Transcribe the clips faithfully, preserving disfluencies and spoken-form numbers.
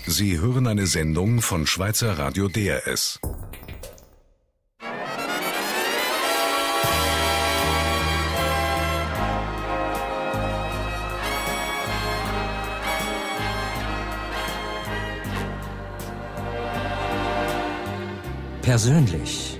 Sie hören eine Sendung von Schweizer Radio D R S. Persönlich.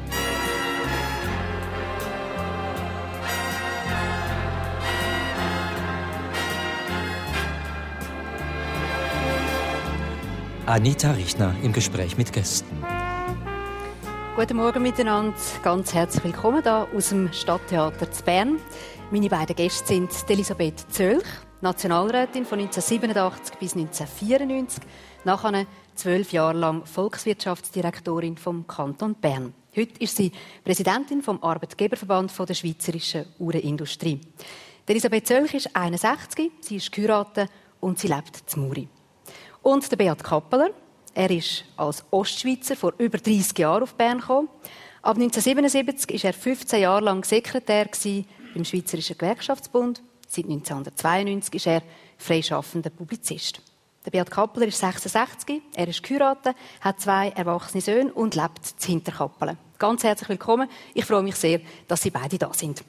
Anita Richtner im Gespräch mit Gästen. Guten Morgen miteinander, ganz herzlich willkommen hier aus dem Stadttheater zu Bern. Meine beiden Gäste sind Elisabeth Zölch, Nationalrätin von neunzehnhundertsiebenundachtzig bis neunzehnhundertvierundneunzig, nachher zwölf Jahre lang Volkswirtschaftsdirektorin vom Kanton Bern. Heute ist sie Präsidentin vom Arbeitgeberverband der Schweizerischen Uhrenindustrie. Elisabeth Zölch ist einundsechzig, sie ist geheiratet und sie lebt in Muri. Und der Beat Kappeler, er ist als Ostschweizer vor über dreissig Jahren auf Bern gekommen. Ab neunzehnhundertsiebenundsiebzig war er fünfzehn Jahre lang Sekretär beim Schweizerischen Gewerkschaftsbund. Seit neunzehnhundertzweiundneunzig ist er freischaffender Publizist. Der Beat Kappeler ist sechsundsechzig, er ist geheiratet, hat zwei erwachsene Söhne und lebt in Hinterkappelen. Ganz herzlich willkommen. Ich freue mich sehr, dass Sie beide da sind.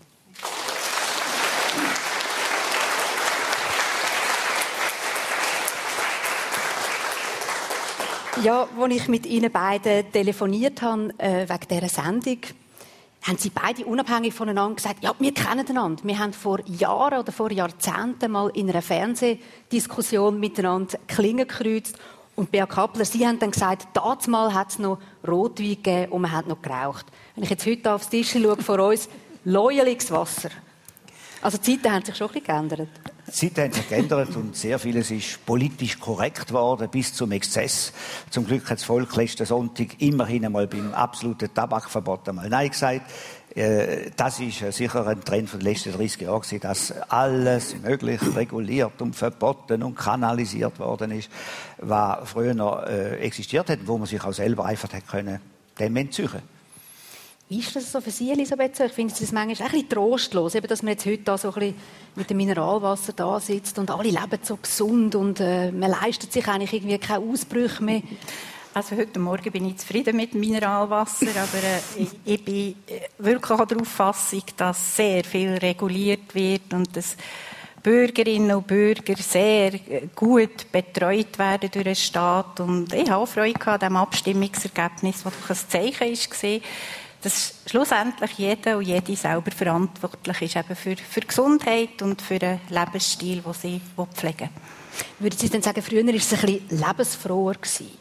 Ja, als ich mit Ihnen beiden telefoniert habe, äh, wegen dieser Sendung, haben Sie beide unabhängig voneinander gesagt, ja, wir kennen einander. Wir haben vor Jahren oder vor Jahrzehnten mal in einer Fernsehdiskussion miteinander Klingen gekreuzt. Und Beat Kappeler, Sie haben dann gesagt, damals hat es noch Rotwein gegeben und man hat noch geraucht. Wenn ich jetzt heute aufs Tisch schaue vor uns, läueliges Wasser. Also die Zeiten haben sich schon ein bisschen geändert. Die Zeiten haben sich geändert und sehr vieles ist politisch korrekt geworden, bis zum Exzess. Zum Glück hat das Volk letzten Sonntag immerhin einmal beim absoluten Tabakverbot einmal Nein gesagt. Das ist sicher ein Trend von den letzten dreissig Jahren gewesen, dass alles möglich reguliert und verboten und kanalisiert worden ist, was früher noch existiert hat, wo man sich auch selber einfach hat können, dem entzüchen. Wie ist das so für Sie, Elisabeth? Ich finde es manchmal ein bisschen trostlos, eben, dass man jetzt heute da so ein bisschen mit dem Mineralwasser da sitzt und alle leben so gesund und äh, man leistet sich eigentlich irgendwie keine Ausbrüche mehr. Also heute Morgen bin ich zufrieden mit dem Mineralwasser, aber äh, ich, ich bin wirklich auch der Auffassung, dass sehr viel reguliert wird und dass Bürgerinnen und Bürger sehr gut betreut werden durch den Staat. Und ich habe auch Freude an diesem Abstimmungsergebnis, das ein Zeichen war, dass schlussendlich jeder und jede selber verantwortlich ist eben für, für Gesundheit und für den Lebensstil, den sie pflegen. Würden Sie denn sagen, früher war es ein bisschen lebensfroher gewesen?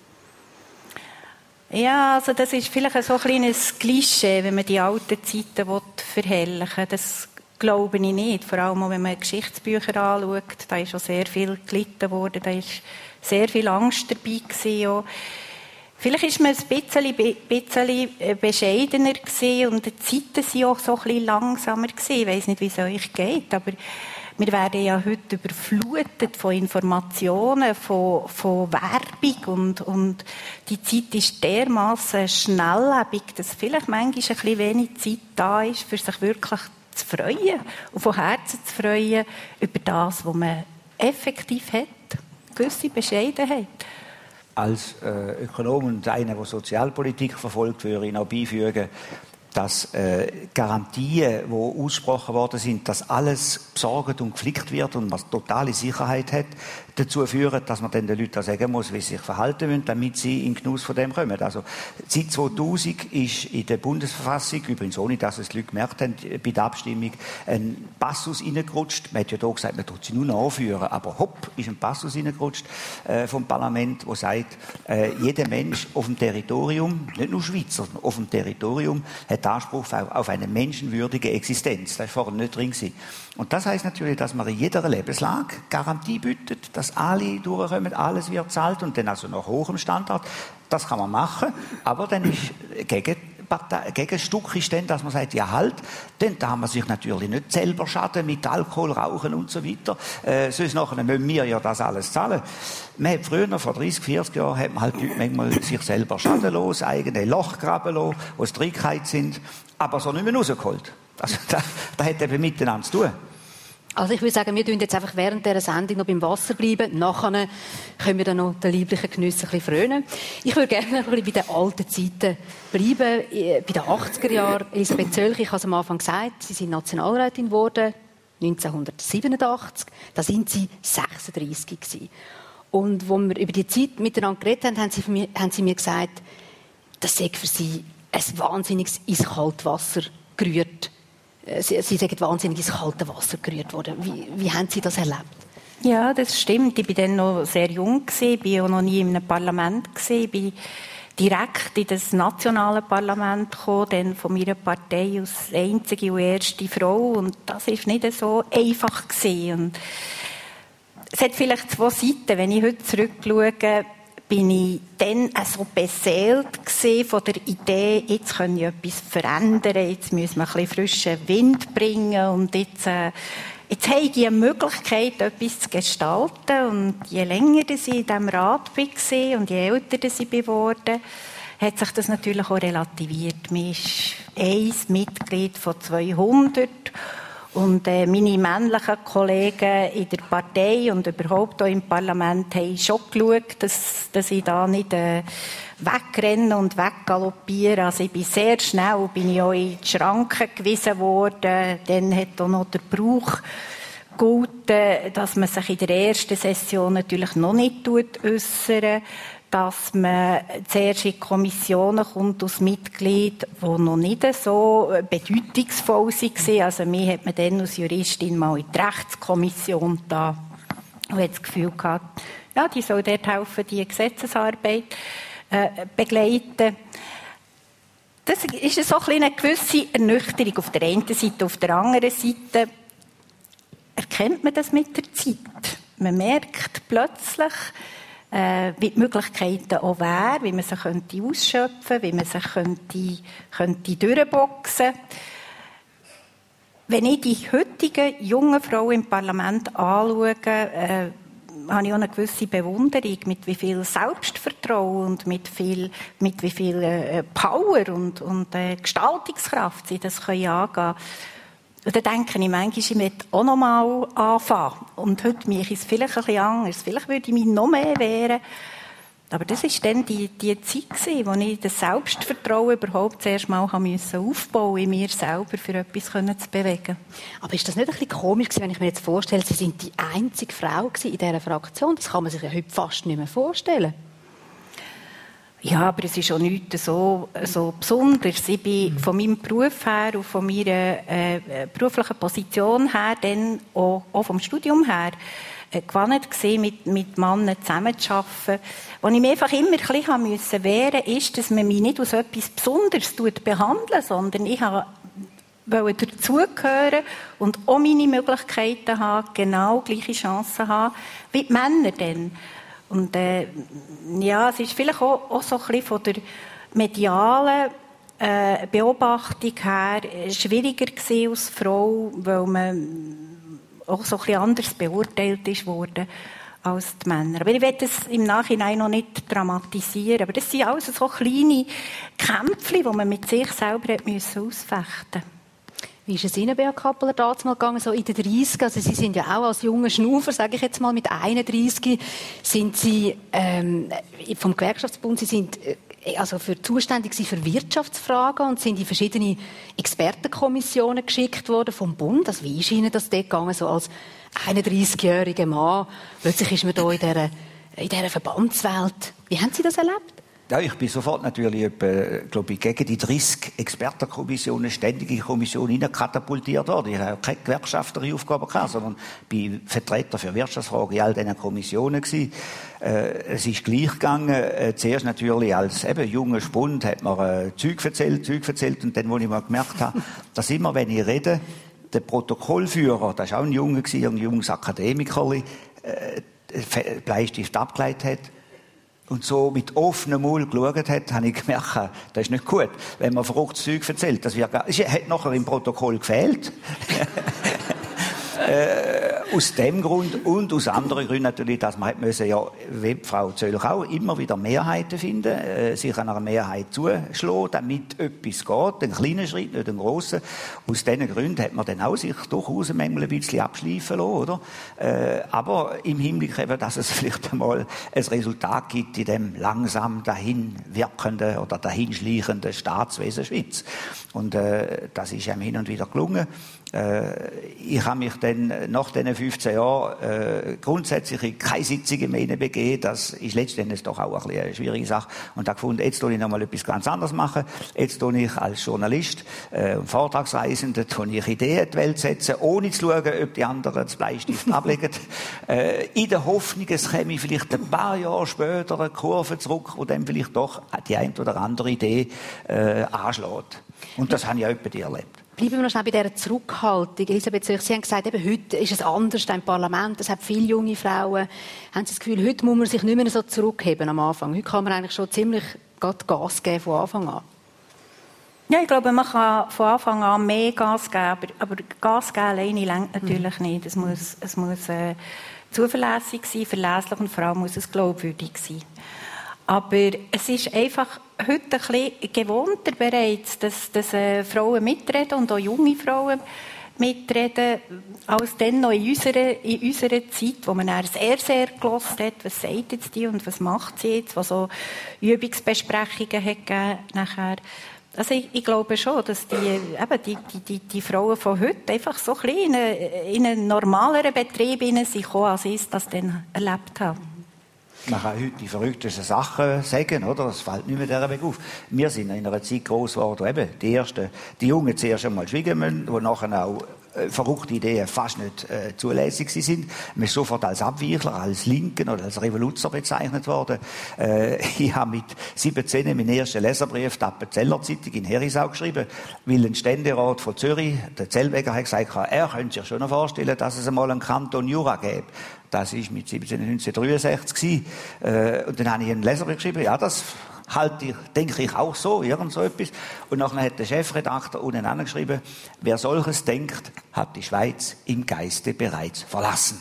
Ja, also das ist vielleicht so ein kleines Klischee, wenn man die alten Zeiten verherrlichen will. Das glaube ich nicht. Vor allem, wenn man Geschichtsbücher anschaut, da ist schon sehr viel gelitten worden, da ist sehr viel Angst dabei gewesen. Auch. Vielleicht war man ein bisschen, bisschen bescheidener gewesen und die Zeiten waren auch so ein bisschen langsamer gewesen. Ich weiss nicht, wie es euch geht, aber wir werden ja heute überflutet von Informationen, von, von Werbung und, und die Zeit ist dermassen schnelllebig, dass vielleicht manchmal ein bisschen wenig Zeit da ist, für sich wirklich zu freuen und von Herzen zu freuen über das, was man effektiv hat. Eine gewisse Bescheidenheit. Als äh, Ökonom und einer, der Sozialpolitik verfolgt, würde ich noch beifügen, dass äh, Garantien, die ausgesprochen worden sind, dass alles besorgt und geflickt wird und man totale Sicherheit hat, dazu führen, dass man dann den Leuten auch sagen muss, wie sie sich verhalten müssen, damit sie in den Genuss von dem kommen. Also seit zweitausend ist in der Bundesverfassung, übrigens ohne, dass es die Leute gemerkt haben, bei der Abstimmung ein Passus reingerutscht. Man hat ja da gesagt, man tut sie nur noch anführen, aber hopp, ist ein Passus reingerutscht äh, vom Parlament, der sagt, äh, jeder Mensch auf dem Territorium, nicht nur Schweizer, sondern auf dem Territorium, hat Anspruch auf, auf eine menschenwürdige Existenz. Das war vorher nicht drin gewesen. Und das heisst natürlich, dass man in jeder Lebenslage Garantie bietet, dass alle durchkommen, alles wird bezahlt und dann also nach hohem Standard. Das kann man machen, aber dann ist gegen Gegenstück ist dann, dass man sagt, ja halt, dann darf man sich natürlich nicht selber schaden mit Alkohol, Rauchen und so weiter. Äh, sonst nachher müssen wir ja das alles zahlen. Man hat früher, vor dreissig, vierzig Jahren, hat man halt manchmal sich selber schadenlos, eigene Loch graben lassen, wo es Trickheit sind, aber so nicht mehr rausgeholt. Also, das, das hat eben miteinander zu tun. Also ich würde sagen, wir bleiben jetzt einfach während dieser Sendung noch beim Wasser bleiben. Nachher können wir dann noch den lieblichen Genuss ein bisschen frönen. Ich würde gerne ein bisschen bei den alten Zeiten bleiben, bei den achtziger Jahren. Elisabeth Zölch, ich habe es am Anfang gesagt, Sie sind Nationalrätin geworden, neunzehnhundertsiebenundachtzig. Da sind Sie sechsunddreissig gewesen. Und als wir über die Zeit miteinander geredet haben, haben Sie, mir, haben Sie mir gesagt, das sei für Sie ein wahnsinniges eiskaltes Wasser gerührt. Sie, Sie sind wahnsinnig ins kalte Wasser gerührt worden. Wie, wie haben Sie das erlebt? Ja, das stimmt. Ich war dann noch sehr jung, ich war auch noch nie in einem Parlament, ich bin direkt in das nationale Parlament gekommen, dann von meiner Partei als einzige und erste Frau. Und das war nicht so einfach gewesen. Und es hat vielleicht zwei Seiten. Wenn ich heute zurückschaue, bin ich dann so beseelt gewesen von der Idee, jetzt können wir etwas verändern, jetzt müssen wir ein bisschen frischen Wind bringen und jetzt, äh, jetzt habe ich die Möglichkeit, etwas zu gestalten. Und je länger ich in diesem Rat war und je älter ich geworden, hat sich das natürlich auch relativiert. Man ist ein Mitglied von zweihundert. Und äh, meine männlichen Kollegen in der Partei und überhaupt auch im Parlament haben schon geschaut, dass, dass ich da nicht äh, wegrenne und weggaloppiere. Also ich bin sehr schnell bin ich auch in die Schranken gewiesen worden. Dann hat auch noch der Brauch gegolten, dass man sich in der ersten Session natürlich noch nicht äußert, dass man zuerst in Kommissionen kommt als Mitglied, die noch nicht so bedeutungsvoll waren. Also mich hat man dann als Juristin mal in die Rechtskommission da und hat das Gefühl gehabt, ja, die soll dort helfen, die Gesetzesarbeit äh, begleiten. Das ist so ein eine gewisse Ernüchterung auf der einen Seite. Auf der anderen Seite erkennt man das mit der Zeit. Man merkt plötzlich, Äh, wie die Möglichkeiten auch wären, wie man sie könnte ausschöpfen, wie man sich könnte, könnte durchboxen. Wenn ich die heutigen jungen Frauen im Parlament anschaue, äh, habe ich auch eine gewisse Bewunderung, mit wie viel Selbstvertrauen und mit, viel, mit wie viel äh, Power und, und äh, Gestaltungskraft sie das können angehen. Und dann denke ich manchmal, ich möchte auch noch mal anfangen. Und heute mache ich es vielleicht ein bisschen anders. Vielleicht würde ich mich noch mehr wehren. Aber das war dann die, die Zeit gewesen, wo ich das Selbstvertrauen überhaupt zuerst mal aufbauen musste, in mir selber für etwas zu bewegen. Aber ist das nicht ein bisschen komisch gewesen, wenn ich mir jetzt vorstelle, Sie sind die einzige Frau in dieser Fraktion? Das kann man sich ja heute fast nicht mehr vorstellen. Ja, aber es ist auch nichts so, so Besonderes. Ich bin von meinem Beruf her und von meiner äh, beruflichen Position her, dann auch, auch vom Studium her, äh, gewohnt gewesen, mit, mit Männern zusammenzuarbeiten. Was ich mir einfach immer ein bisschen müssen wehren musste, ist, dass man mich nicht als etwas Besonderes behandelt, sondern ich wollte dazugehören und auch meine Möglichkeiten haben, genau gleiche Chancen haben wie die Männer dann. Und äh, ja, es ist vielleicht auch, auch so ein bisschen von der medialen äh, Beobachtung her schwieriger gewesen als Frau, weil man auch so ein bisschen anders beurteilt ist worden als die Männer. Aber ich will das im Nachhinein noch nicht dramatisieren. Aber das sind alles so kleine Kämpfe, die man mit sich selber hat müssen ausfechten. Wie ist es Ihnen, Bea Kappeler, damals mal gegangen, so in den dreißiger? Also Sie sind ja auch als junger Schnufer, sage ich jetzt mal, mit einunddreissig, sind Sie ähm, vom Gewerkschaftsbund, Sie sind äh, also für zuständig für Wirtschaftsfragen und sind in verschiedene Expertenkommissionen geschickt worden vom Bund. Also wie ist Ihnen das dort gegangen, so als einunddreissigjähriger Mann? Plötzlich ist man da in dieser, in dieser Verbandswelt. Wie haben Sie das erlebt? Ja, ich bin sofort natürlich, etwa, glaube ich, gegen die dreißig Expertenkommissionen, ständige Kommission hineinkatapultiert worden. Ich habe keine gewerkschaftliche Aufgabe gehabt, sondern bin Vertreter für Wirtschaftsfragen in all diesen Kommissionen gewesen. Äh, es ist gleich gegangen. Äh, zuerst natürlich als eben junger Spund hat man äh, Zeug erzählt, Zeug erzählt und dann, wo ich mal gemerkt habe, dass immer, wenn ich rede, der Protokollführer, das war auch ein Junge, ein junges Akademiker, äh, Bleistift abgeleitet hat. Und so mit offenem Mund geschaut hat, habe ich gemerkt, das ist nicht gut, wenn man verrücktes Zeug erzählt. Das wird gar, es hat nachher im Protokoll gefehlt. äh, aus dem Grund und aus anderen Gründen natürlich, dass man hat müssen, ja, wie Frau Zölch auch, immer wieder Mehrheiten finden, äh, sich an einer Mehrheit zuschlagen, damit etwas geht, einen kleinen Schritt, nicht einen grossen. Aus diesen Gründen hat man dann auch sich durchaus manchmal ein bisschen abschleifen lassen, oder? Äh, aber im Hinblick eben, dass es vielleicht einmal ein Resultat gibt in dem langsam dahin wirkenden oder dahinschleichenden Staatswesen Schweiz. Und äh, das ist einem hin und wieder gelungen. Äh, ich habe mich dann nach diesen fünfzehn Jahren äh, grundsätzlich in keine Sitzungen mehr begeben. Das ist letztendlich doch auch ein bisschen eine schwierige Sache. Und da gefunden, jetzt tue ich noch mal etwas ganz anderes machen. Jetzt tue ich als Journalist äh, und Vortragsreisender tue ich Ideen in die Welt setzen, ohne zu schauen, ob die anderen das Bleistift ablegen. Äh, in der Hoffnung, es käme vielleicht ein paar Jahre später eine Kurve zurück, wo dann vielleicht doch die eine oder andere Idee äh, anschlägt. Und das habe ich auch bei dir erlebt. Bleiben wir noch schnell bei dieser Zurückhaltung. Elisabeth Zölch, Sie haben gesagt, eben, heute ist es anders im Parlament. Es hat viele junge Frauen. Haben Sie das Gefühl, heute muss man sich nicht mehr so zurückheben am Anfang? Heute kann man eigentlich schon ziemlich Gas geben von Anfang an. Ja, ich glaube, man kann von Anfang an mehr Gas geben, aber, aber Gas geben alleine reicht natürlich mhm. nicht. Es muss, es muss äh, zuverlässig sein, verlässlich und vor allem muss es glaubwürdig sein. Aber es ist einfach heute ein bisschen gewohnter bereits, dass, dass äh, Frauen mitreden und auch junge Frauen mitreden, als dann noch in unserer, in unserer Zeit, wo man dann sehr, sehr gehört hat, was sagt jetzt die und was macht sie jetzt, was so Übungsbesprechungen hat gegeben nachher. Also ich, ich glaube schon, dass die, eben die, die, die Frauen von heute einfach so ein bisschen in einen, in einen normaleren Betrieb hineinkommen, als ich das dann erlebt habe. Man kann heute die verrücktesten Sachen sagen, oder? Das fällt nicht mehr dieser Weg auf. Wir sind in einer Zeit gross geworden, eben die ersten, die Jungen zuerst einmal schweigen müssen, die nachher auch äh, verrückte Ideen fast nicht äh, zulässig sind. Man ist sofort als Abweichler, als Linken oder als Revoluzer bezeichnet worden. Äh, ich habe mit siebzehn meinen ersten Leserbrief der Appenzeller Zeitung in Herisau geschrieben, weil ein Ständerat von Zürich, der Zellweger, hat gesagt, er könnte sich schon noch vorstellen, dass es einmal einen Kanton Jura gäbe. Das war mit siebzehn neunzehnhundertdreiundsechzig. Äh, und dann habe ich einen Leserbrief geschrieben, ja, das halte ich, denke ich auch so, irgend so etwas. Und nachher hat der Chefredakteur unten angeschrieben, wer solches denkt, hat die Schweiz im Geiste bereits verlassen.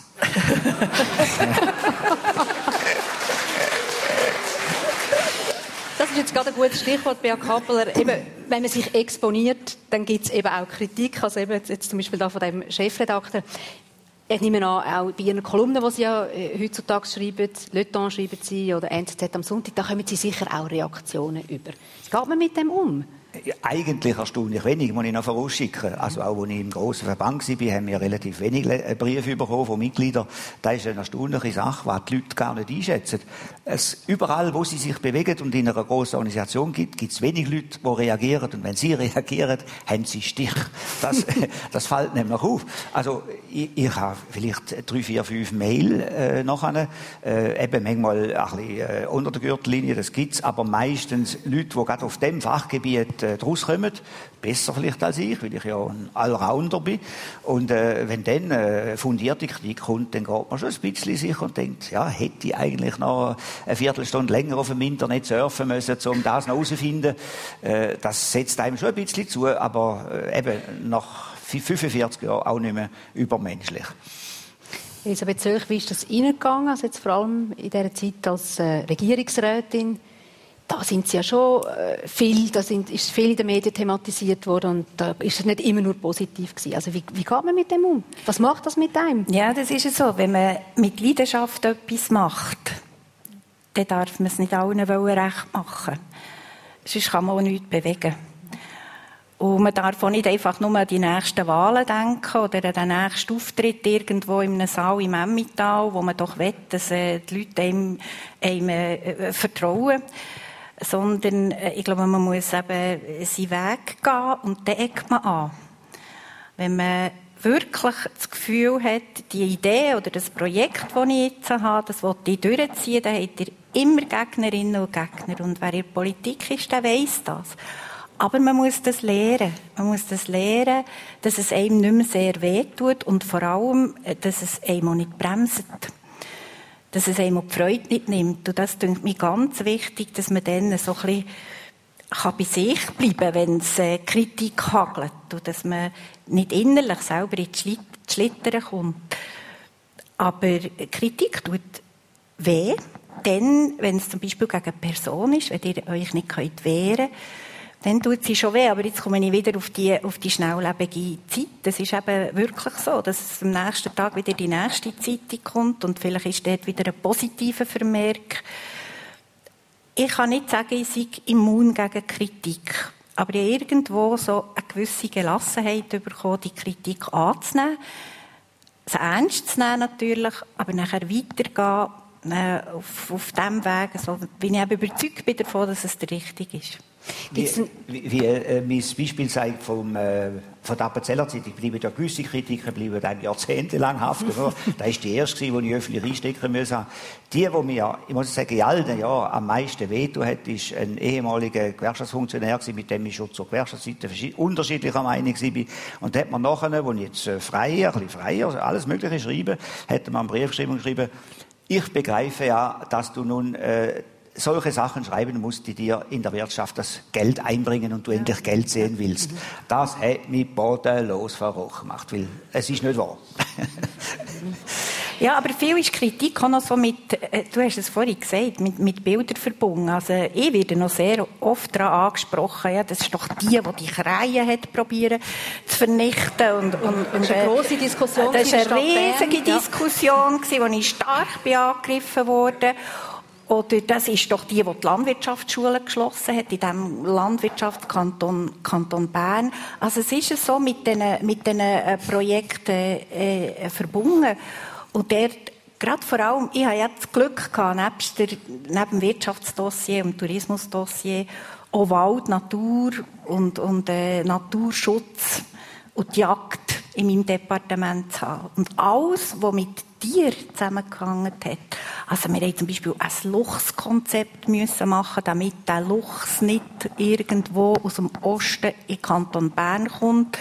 Das ist jetzt gerade ein gutes Stichwort, Bea Kappeler. Eben, wenn man sich exponiert, dann gibt es eben auch Kritik. Also eben jetzt zum Beispiel da von dem Chefredakteur. Ich nehme an, auch bei Ihren Kolumnen, die Sie ja heutzutage schreiben, Le Temps schreiben Sie oder N Z Z am Sonntag, da kommen Sie sicher auch Reaktionen über. Wie geht man mit dem um? Eigentlich erstaunlich wenig, muss ich noch vorausschicken. Also auch, als ich im grossen Verband war, haben wir relativ wenig Briefe bekommen von Mitgliedern. Das ist eine erstaunliche Sache, die die Leute gar nicht einschätzen. Es, überall, wo sie sich bewegen und in einer grossen Organisation gibt, gibt es wenig Leute, die reagieren. Und wenn sie reagieren, haben sie Stich. Das, das fällt nämlich auf. Also ich, ich habe vielleicht drei, vier, fünf Mail äh, nachher. Äh, eben manchmal ein bisschen äh, unter der Gürtellinie, das gibt's, aber meistens Leute, die gerade auf dem Fachgebiet äh, draus kommen, besser vielleicht als ich, weil ich ja ein Allrounder bin. Und äh, wenn dann äh, fundierte Kritik kommt, dann geht man schon ein bisschen sich und denkt, ja, hätte ich eigentlich noch eine Viertelstunde länger auf dem Internet surfen müssen, um das noch herauszufinden. Äh, das setzt einem schon ein bisschen zu, aber äh, eben nach fünfundvierzig Jahren auch nicht mehr übermenschlich. Elisabeth Zölch, wie ist das Ihnen gegangen, also jetzt vor allem in dieser Zeit als äh, Regierungsrätin? Da sind Sie ja schon äh, viel, da sind, ist viel in den Medien thematisiert worden und da ist es nicht immer nur positiv gewesen. Also wie, wie geht man mit dem um? Was macht das mit einem? Ja, das ist es so. Wenn man mit Leidenschaft etwas macht, dann darf man es nicht allen recht machen. Sonst kann man auch nichts bewegen. Und man darf auch nicht einfach nur an die nächsten Wahlen denken oder an den nächsten Auftritt irgendwo in einem Saal im Emmental, wo man doch will, dass äh, die Leute einem, einem äh, vertrauen. Sondern äh, ich glaube, man muss eben seinen Weg gehen und den eckt man an. Wenn man wirklich das Gefühl hat, die Idee oder das Projekt, das ich jetzt habe, das will ich durchziehen, dann hat ihr immer Gegnerinnen und Gegner. Und wer in der Politik ist, der weiss das. Aber man muss das lernen. Man muss das lernen, dass es einem nicht mehr sehr wehtut und vor allem, dass es einem auch nicht bremst. Dass es einem auch die Freude nicht nimmt. Und das ist mir ganz wichtig, dass man dann so ein bisschen kann bei sich bleiben, wenn es äh, Kritik hagelt. Und dass man nicht innerlich selber in die Schlittern kommt. Aber Kritik tut weh, denn, wenn es zum Beispiel gegen eine Person ist, wenn ihr euch nicht wehren könnt, dann tut sie schon weh. Aber jetzt komme ich wieder auf die, auf die schnelllebige Zeit. Es ist eben wirklich so, dass es am nächsten Tag wieder die nächste Zeitung kommt und vielleicht ist dort wieder ein positiver Vermerk. Ich kann nicht sagen, ich sei immun gegen Kritik. Aber ich habe irgendwo so eine gewisse Gelassenheit bekommen, die Kritik anzunehmen, es ernst zu nehmen natürlich, aber nachher weitergehen äh, auf, auf diesem Weg, so bin ich eben überzeugt bin davon, dass es der richtige ist. Wie, wie, wie äh, mein Beispiel zeigt vom, äh, von der Appenzeller Zeitung, bleiben ja gewisse Kritiker bleiben dann jahrzehntelang haften. Das war die erste, die ich öffentlich einstecken musste. Die, die mir, ich muss sagen, in all den Jahren am meisten wehtun hat, ist ein ehemaliger Gewerkschaftsfunktionär, mit dem ich schon zur Gewerkschaftsseite unterschiedlicher Meinung war. Und da hat man nachher, wo ich jetzt äh, freier, ein bisschen freier, alles Mögliche schreibe, hat man einen Brief geschrieben und geschrieben, ich begreife ja, dass du nun äh, solche Sachen schreiben musst, die dir in der Wirtschaft das Geld einbringen und du endlich Geld sehen willst. Das hat mich bodenlos verrückt gemacht, weil es ist nicht wahr. Ja, aber viel ist Kritik auch noch so mit, äh, du hast es vorhin gesagt, mit, mit Bildern verbunden. Also ich werde noch sehr oft daran angesprochen, ja, das ist doch die, die die Kreie hat probieren zu vernichten. Und, und, und, das war eine grosse Diskussion. Das war eine riesige Diskussion, ja, wo ich stark bin angegriffen wurde. Oder das ist doch die, die die Landwirtschaftsschulen geschlossen hat, in diesem Landwirtschaftskanton Kanton Bern. Also es ist so mit diesen mit den, äh, Projekten äh, verbunden. Und dort, gerade vor allem, ich hatte jetzt das Glück gehabt, nebst der, neben dem Wirtschaftsdossier und dem Tourismusdossier, auch Wald, Natur und, und äh, Naturschutz und die Jagd in meinem Departement zu haben. Und alles, was mit dir zusammengehangen hat. Also wir mussten zum Beispiel ein Luchskonzept machen, damit der Luchs nicht irgendwo aus dem Osten in den Kanton Bern kommt.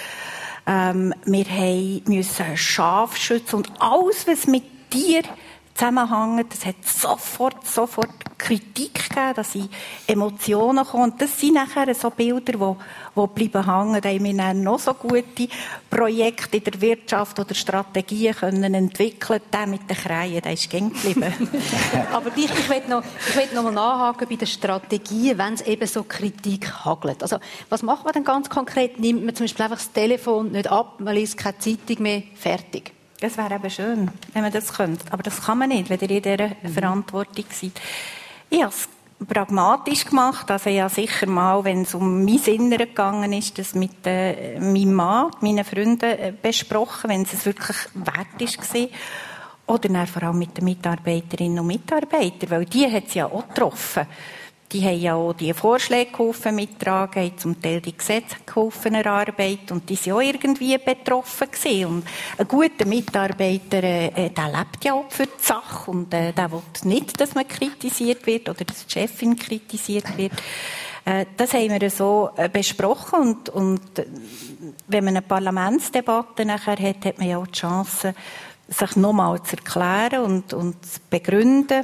Ähm, wir mussten Schafe schützen und alles, was mit dir zusammenhängt, das hat sofort, sofort Kritik gegeben, dass in Emotionen kommen. Und das sind nachher so Bilder, die, die bleiben hängen. Da haben wir dann noch so gute Projekte in der Wirtschaft oder Strategien können entwickeln. Der mit den Kreien, der ist gäng geblieben. Aber ich, ich will noch, ich will noch mal nachhaken bei den Strategien, wenn es eben so Kritik hagelt. Also, was macht man denn ganz konkret? Nimmt man zum Beispiel einfach das Telefon nicht ab, man liest keine Zeitung mehr, fertig? Das wäre eben schön, wenn man das könnte. Aber das kann man nicht, wenn ihr in dieser mhm. Verantwortung seid. Ich habe es pragmatisch gemacht. Also ich habe sicher mal, wenn es um mein Innere gegangen ist, das mit äh, meinem Mann, meinen Freunden äh, besprochen, wenn es wirklich wert war. Oder dann vor allem mit den Mitarbeiterinnen und Mitarbeitern, weil die hat es ja auch getroffen. Die haben ja auch die Vorschläge geholfen mittragen, haben zum Teil die Gesetze geholfen erarbeiten und die waren auch irgendwie betroffen gewesen. Und ein guter Mitarbeiter, äh, der lebt ja auch für die Sache und äh, der will nicht, dass man kritisiert wird oder dass die Chefin kritisiert wird. Äh, das haben wir so äh, besprochen und, und äh, wenn man eine Parlamentsdebatte nachher hat, hat man ja auch die Chance, sich nochmal zu erklären und, und zu begründen.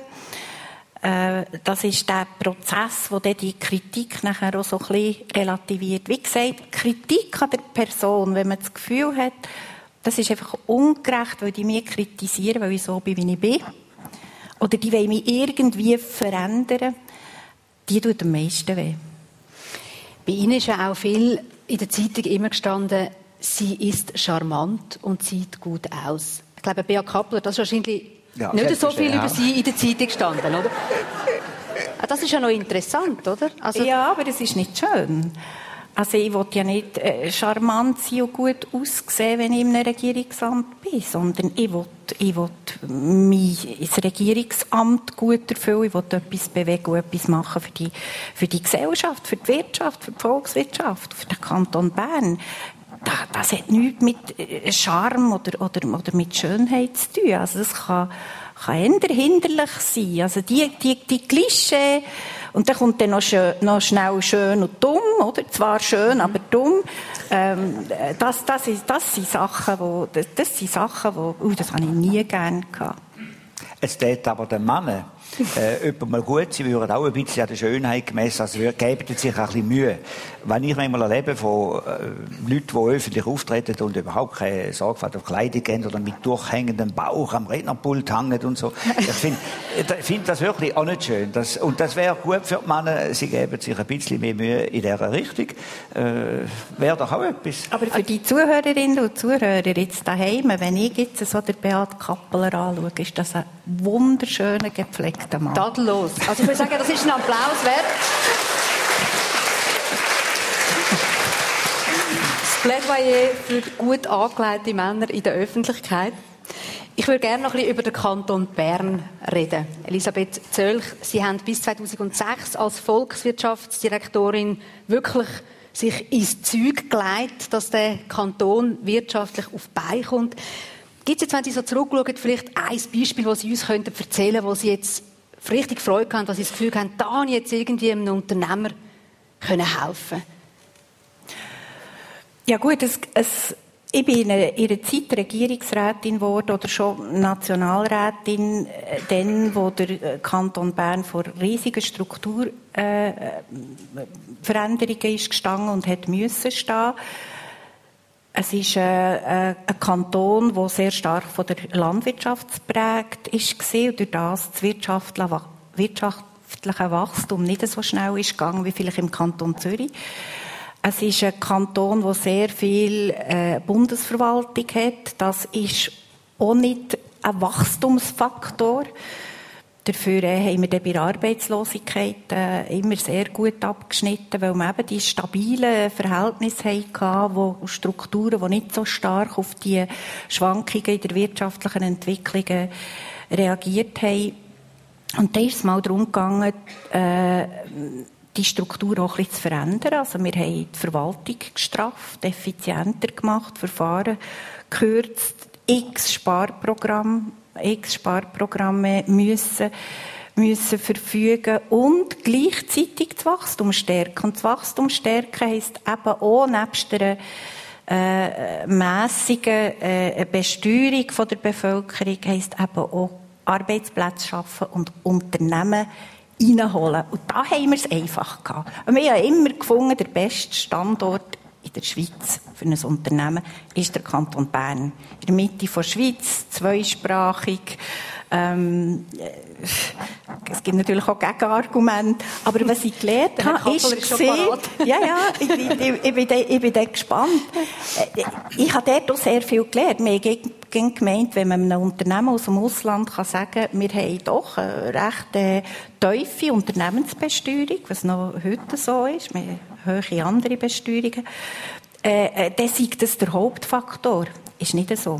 Das ist der Prozess, wo die Kritik nachher auch so ein bisschen relativiert. Wie gesagt, Kritik an der Person, wenn man das Gefühl hat, das ist einfach ungerecht, weil die mich kritisieren, weil ich so bin, wie ich bin. Oder die wollen mich irgendwie verändern, die tut am meisten weh. Bei Ihnen ist ja auch viel in der Zeitung immer gestanden, sie ist charmant und sieht gut aus. Ich glaube, Bea Kappler, das ist wahrscheinlich ja, nicht so viel über Sie in der Zeitung gestanden, oder? Das ist ja noch interessant, oder? Also ja, aber es ist nicht schön. Also ich will ja nicht äh, charmant sein und gut aussehen, wenn ich in einem Regierungsamt bin, sondern ich will, ich will mein Regierungsamt gut erfüllen, ich will etwas bewegen und etwas machen für die, für die Gesellschaft, für die Wirtschaft, für die Volkswirtschaft, für den Kanton Bern. Das hat nichts mit Charme oder, oder, oder mit Schönheit zu tun. Also das kann, kann eher hinderlich sein. Also die, die, die Klischee, und dann kommt dann noch, schön, noch schnell schön und dumm, oder? Zwar schön, aber dumm. Ähm, das, das, ist, das sind Sachen, wo, das, das sind Sachen, wo, uh, das habe ich nie gerne gehabt. Es täte aber den Männern äh, jemand mal gut, sie würden auch ein bisschen an der Schönheit gemessen, also geben sich ein bisschen Mühe. Wenn ich manchmal erlebe von äh, Leuten, die öffentlich auftreten und überhaupt keine Sorgfalt auf Kleidung haben oder mit durchhängendem Bauch am Rednerpult hängen und so, ich finde find das wirklich auch nicht schön. Das, und das wäre gut für die Männer, sie geben sich ein bisschen mehr Mühe in dieser Richtung. Äh, wäre doch auch etwas. Aber für die Zuhörerinnen und Zuhörer jetzt daheim, wenn ich jetzt so den Beat Kappeler anschaue, ist das ein wunderschöner, gepflegter Mann. Tadellos. Also ich würde sagen, das ist ein Applaus wert. Das Plädoyer für gut angelegte Männer in der Öffentlichkeit. Ich würde gerne noch ein bisschen über den Kanton Bern reden. Elisabeth Zölch, Sie haben bis zweitausendsechs als Volkswirtschaftsdirektorin wirklich sich ins Zeug gelegt, dass der Kanton wirtschaftlich auf die Beine kommt. Gibt es jetzt, wenn Sie so zurückschauen, vielleicht ein Beispiel, das Sie uns erzählen könnten, wo Sie jetzt richtig Freude haben, dass Sie das Gefühl haben, da habe ich jetzt irgendwie einem Unternehmer helfen können? Ja gut, es, es, ich bin in einer Zeit Regierungsrätin geworden oder schon Nationalrätin, dann, wo der Kanton Bern vor riesigen Strukturveränderungen äh, ist gestanden und hat müssen stehen. Es ist äh, äh, ein Kanton, der sehr stark von der Landwirtschaft geprägt war und durch das das wirtschaftliche, wirtschaftliche Wachstum nicht so schnell ist gegangen wie vielleicht im Kanton Zürich. Es ist ein Kanton, der sehr viel äh, Bundesverwaltung hat. Das ist auch nicht ein Wachstumsfaktor. Dafür äh, haben wir dann bei der Arbeitslosigkeit äh, immer sehr gut abgeschnitten, weil wir eben die stabilen Verhältnisse hatten, wo Strukturen, die nicht so stark auf die Schwankungen in der wirtschaftlichen Entwicklung reagiert haben. Und da ist es mal darum gegangen, äh, die Struktur auch ein bisschen zu verändern. Also wir haben die Verwaltung gestrafft, effizienter gemacht, Verfahren gekürzt, x Sparprogramme x Sparprogramme müssen, müssen verfügen und gleichzeitig das Wachstum stärken. Und das Wachstum stärken heisst eben auch nebst der äh, mässigen äh, Besteuerung von der Bevölkerung heisst eben auch Arbeitsplätze schaffen und Unternehmen reinholen. Und da haben wir es einfach gehabt. Und wir haben immer gefunden, der beste Standort in der Schweiz für ein Unternehmen ist der Kanton Bern. In der Mitte der Schweiz, zweisprachig. Ähm, es gibt natürlich auch Gegenargumente. Aber was ich gelernt habe, ist, ist gesehen, ja, ja, ich, ich, ich, ich, bin da, ich bin da gespannt. Ich habe dort auch sehr viel gelernt. Wir haben gemeint, wenn man einem Unternehmen aus dem Ausland kann sagen, wir haben doch eine recht äh, tiefe Unternehmensbesteuerung, was noch heute so ist. Wir haben hohe andere Besteuerungen. Äh, dann sei das der Hauptfaktor. Ist nicht so.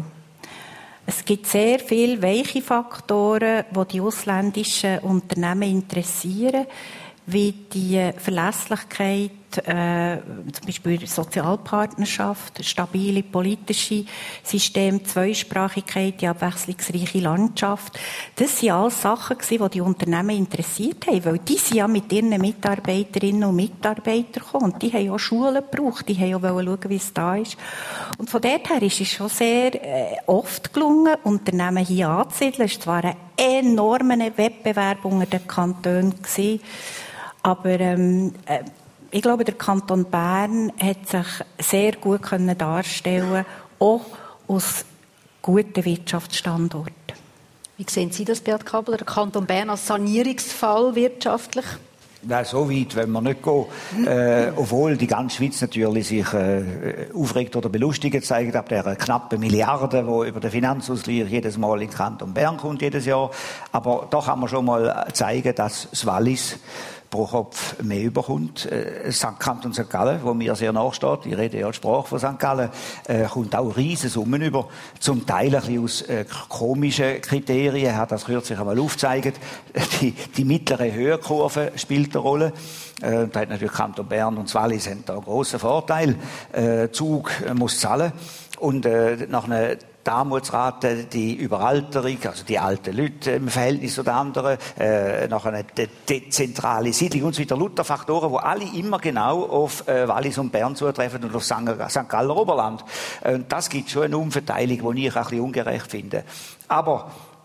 Es gibt sehr viele weiche Faktoren, die die ausländischen Unternehmen interessieren, wie die Verlässlichkeit, äh, zum Beispiel Sozialpartnerschaft, stabile politische Systeme, Zweisprachigkeit, die abwechslungsreiche Landschaft. Das waren alles Sachen, die die Unternehmen interessiert haben, weil die sind ja mit ihren Mitarbeiterinnen und Mitarbeitern gekommen und die haben auch Schulen gebraucht, die haben auch schauen, wie es da ist. Und von dort her ist es schon sehr äh, oft gelungen, Unternehmen hier anzusiedeln. Es war zwar ein enormer Wettbewerb unter den Kantonen gewesen, aber ähm, äh, ich glaube, der Kanton Bern hat sich sehr gut können darstellen, auch aus guten Wirtschaftsstandorten. Wie sehen Sie das, Beat Kappeler, der Kanton Bern als Sanierungsfall wirtschaftlich? Nein, so weit wollen wir nicht gehen. Äh, obwohl die ganze Schweiz natürlich sich äh, aufregt oder belustigt zeigt ab der knappen Milliarde, die über den Finanzausgleich jedes Mal in den Kanton Bern kommt, jedes Jahr. Aber da kann man schon mal zeigen, dass das Wallis pro Kopf mehr überkommt. Äh, Sankt Kanton Sankt Gallen, wo mir sehr nachsteht, ich rede ja die Sprache von Sankt Gallen, äh, kommt auch riesen Summen über. Zum Teil ein bisschen aus äh, komischen Kriterien. Er hat das kürzlich einmal aufgezeigt. Die, die mittlere Höhenkurve spielt eine Rolle. Äh, da hat natürlich Kanton Bern und das Wallis haben da einen grossen Vorteil. Äh, Zug äh, muss zahlen. Und äh, nach einer die Armutsrate, die Überalterung, also die alten Leute im Verhältnis zu den anderen, äh, nachher eine de- dezentrale Siedlung und so weiter, lauter Faktoren, die alle immer genau auf äh, Wallis und Bern zutreffen und auf Sankt Galler Oberland. Äh, das gibt schon eine Umverteilung, die ich ein bisschen ungerecht finde. Aber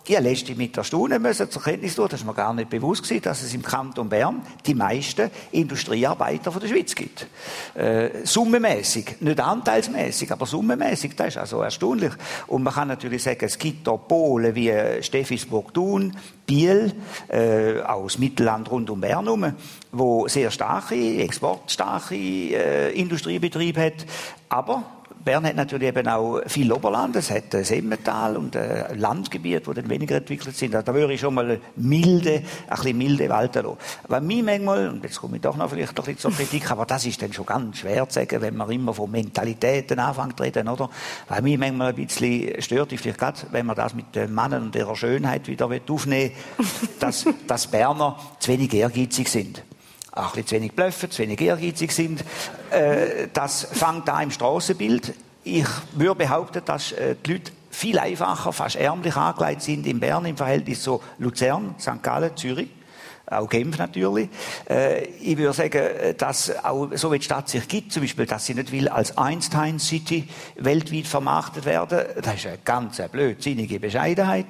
Ich habe letztens mit der Stunde müssen zur Kenntnis tun, das war mir gar nicht bewusst gewesen, dass es im Kanton Bern die meisten Industriearbeiter von der Schweiz gibt. Äh, summenmäßig, nicht anteilsmäßig, aber summenmäßig, das ist also erstaunlich. Und man kann natürlich sagen, es gibt da Polen wie Steffisburg-Thun, Biel, äh, auch das Mittelland rund um Bern herum, wo sehr starke, exportstarke äh, Industriebetriebe hat, aber Bern hat natürlich eben auch viel Oberland, es hat das Emmental und äh, Landgebiete, die dann weniger entwickelt sind. Da würde ich schon mal milde, ein bisschen milde walten lassen. Aber mir manchmal, und jetzt komme ich doch noch vielleicht ein bisschen zur Kritik, aber das ist dann schon ganz schwer zu sagen, wenn man immer von Mentalitäten anfängt zu reden, oder? Weil mich manchmal ein bisschen stört, vielleicht gerade, wenn man das mit den Männern und ihrer Schönheit wieder aufnehmen will, dass, dass Berner zu wenig ehrgeizig sind. Auch ein bisschen zu wenig bluffen, zu wenig ehrgeizig sind. Äh, das fängt an im Strassenbild. Ich würde behaupten, dass äh, die Leute viel einfacher, fast ärmlich angelegt sind in Bern im Verhältnis zu Luzern, Sankt Gallen, Zürich. Auch Genf natürlich. Äh, ich würde sagen, dass auch so wie die Stadt sich gibt, zum Beispiel, dass sie nicht will als Einstein City weltweit vermarktet werden, das ist eine ganz blödsinnige Bescheidenheit.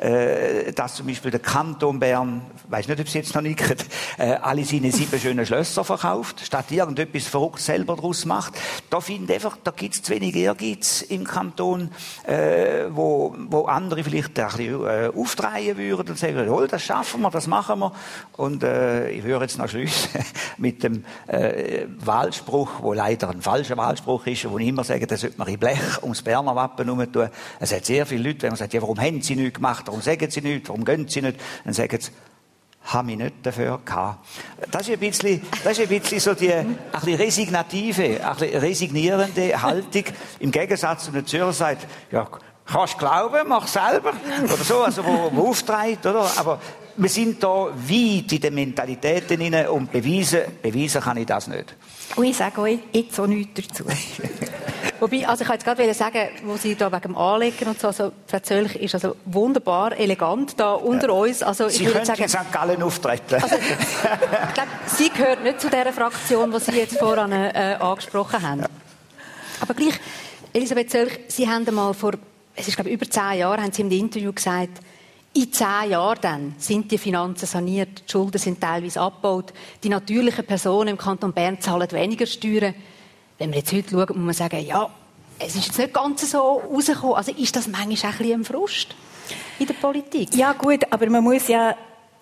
Äh, dass zum Beispiel der Kanton Bern, ich weiss nicht, ob sie jetzt noch nicht, äh, alle seine sieben schönen Schlösser verkauft, statt irgendetwas verrückt selber daraus macht. Da finde ich einfach, da gibt es zu wenig Ehrgeiz im Kanton, äh, wo, wo andere vielleicht ein bisschen äh, aufdrehen würden und sagen, oh, das schaffen wir, das machen wir. Und äh, ich würde jetzt noch schließen mit dem äh, Wahlspruch, wo leider ein falscher Wahlspruch ist, wo ich immer sage, das sollte man in Blech ums Berner Wappen herumtun. Es hat sehr viele Leute, wenn man sagt, ja, warum haben sie nichts gemacht, warum sagen sie nichts, warum gehen sie nicht, dann sagen sie, habe ich nicht dafür gehabt. Das ist ein bisschen, das ist ein bisschen so die, ein bisschen resignative, ein bisschen resignierende Haltung, im Gegensatz zu einem Zürcher sagt, ja, kannst glauben, mach selber, oder so, also wo, wo auftreibt, oder? Aber wir sind da weit in den Mentalitäten hinein und beweisen, beweisen kann ich das nicht. Und ich sage auch jetzt auch nichts dazu. Wobei, also ich wollte jetzt gerade sagen, wo Sie da wegen dem Anlegen und so, also Frau Zöllch ist also wunderbar, elegant da unter ja. uns. Also, Sie ich können sagen, in Sankt Gallen auftreten. Also, ich glaube, Sie gehört nicht zu dieser Fraktion, die Sie jetzt voran äh, angesprochen haben. Ja. Aber gleich, Elisabeth Zöllch, Sie haben einmal vor, es ist glaube ich über zehn Jahren, haben Sie im Interview gesagt, in zehn Jahren dann sind die Finanzen saniert, die Schulden sind teilweise abgebaut, die natürlichen Personen im Kanton Bern zahlen weniger Steuern. Wenn wir jetzt heute schauen, muss man sagen, ja, es ist jetzt nicht ganz so rausgekommen. Also ist das manchmal auch ein bisschen ein Frust in der Politik? Ja gut, aber man muss ja,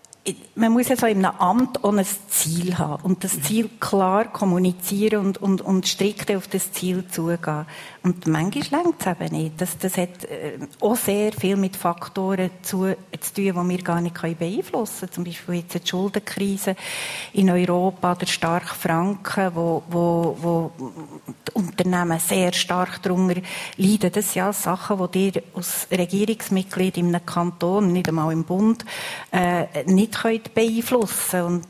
man muss ja so in einem Amt auch ein Ziel haben und das Ziel klar kommunizieren und, und, und strikt auf das Ziel zugehen. Und manchmal reicht es eben nicht. Das, das hat auch sehr viel mit Faktoren zu, zu tun, die wir gar nicht beeinflussen können. Zum Beispiel jetzt die Schuldenkrise in Europa, der starke Franken, wo, wo, wo die Unternehmen sehr stark darunter leiden. Das sind ja Sachen, die ihr als Regierungsmitglied in einem Kanton, nicht einmal im Bund, äh, nicht könnt beeinflussen. Und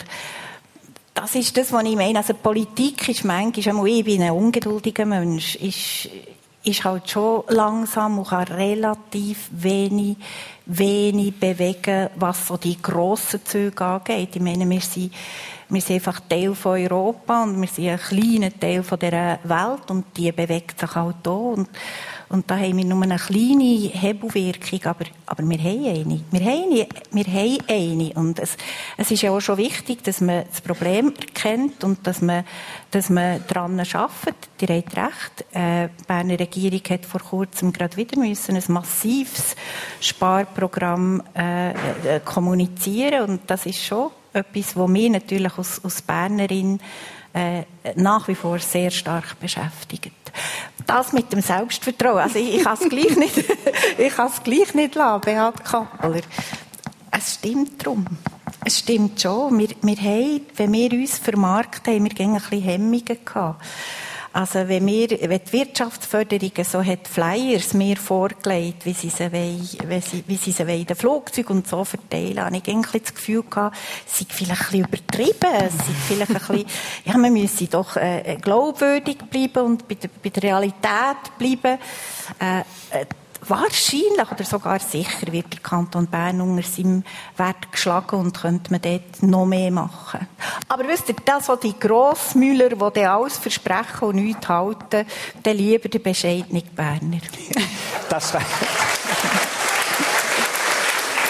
das ist das, was ich meine. Also Politik ist manchmal, ich bin ein ungeduldiger Mensch, ist, ist halt schon langsam und kann relativ wenig, wenig bewegen, was so die grossen Züge angeht. Ich meine, wir sind, wir sind einfach Teil von Europa und wir sind ein kleiner Teil von dieser Welt und die bewegt sich halt hier. Und, und da haben wir nur eine kleine Hebelwirkung, aber, aber wir haben eine. Wir haben eine, wir haben eine. Und es, es ist ja auch schon wichtig, dass man das Problem erkennt und dass man, dass man daran arbeitet. Ihr habt recht. Äh, die Berner Regierung hat vor kurzem gerade wieder müssen ein massives Sparprogramm äh, äh, kommunizieren. Und das ist schon etwas, was mich natürlich als, als Bernerin äh, nach wie vor sehr stark beschäftigt. Das mit dem Selbstvertrauen. Also ich, ich kann es gleich nicht, ich kann es gleich nicht lassen, Beat Kappeler. Es stimmt drum. Es stimmt schon. Wir, wir haben, wenn wir uns vermarkten, haben wir gegen ein bisschen Hemmungen gehabt. Also wenn, wir, wenn die Wirtschaftsförderung so hat Flyers mir vorgelegt, wie sie sie wollen, wie sie, wie sie sie wollen, den Flugzeug und so verteilen, habe ich eigentlich das Gefühl gehabt, es sei vielleicht ein bisschen übertrieben, es sei vielleicht ein bisschen, ja, man müsse doch äh, glaubwürdig bleiben und bei der, bei der Realität bleiben. Äh, äh, Wahrscheinlich oder sogar sicher wird der Kanton Bern unter seinem Wert geschlagen und könnte man dort noch mehr machen. Aber wisst ihr, das sind die Grossmüller, die dann alles versprechen und nichts halten, dann lieber der bescheidene Berner. Das war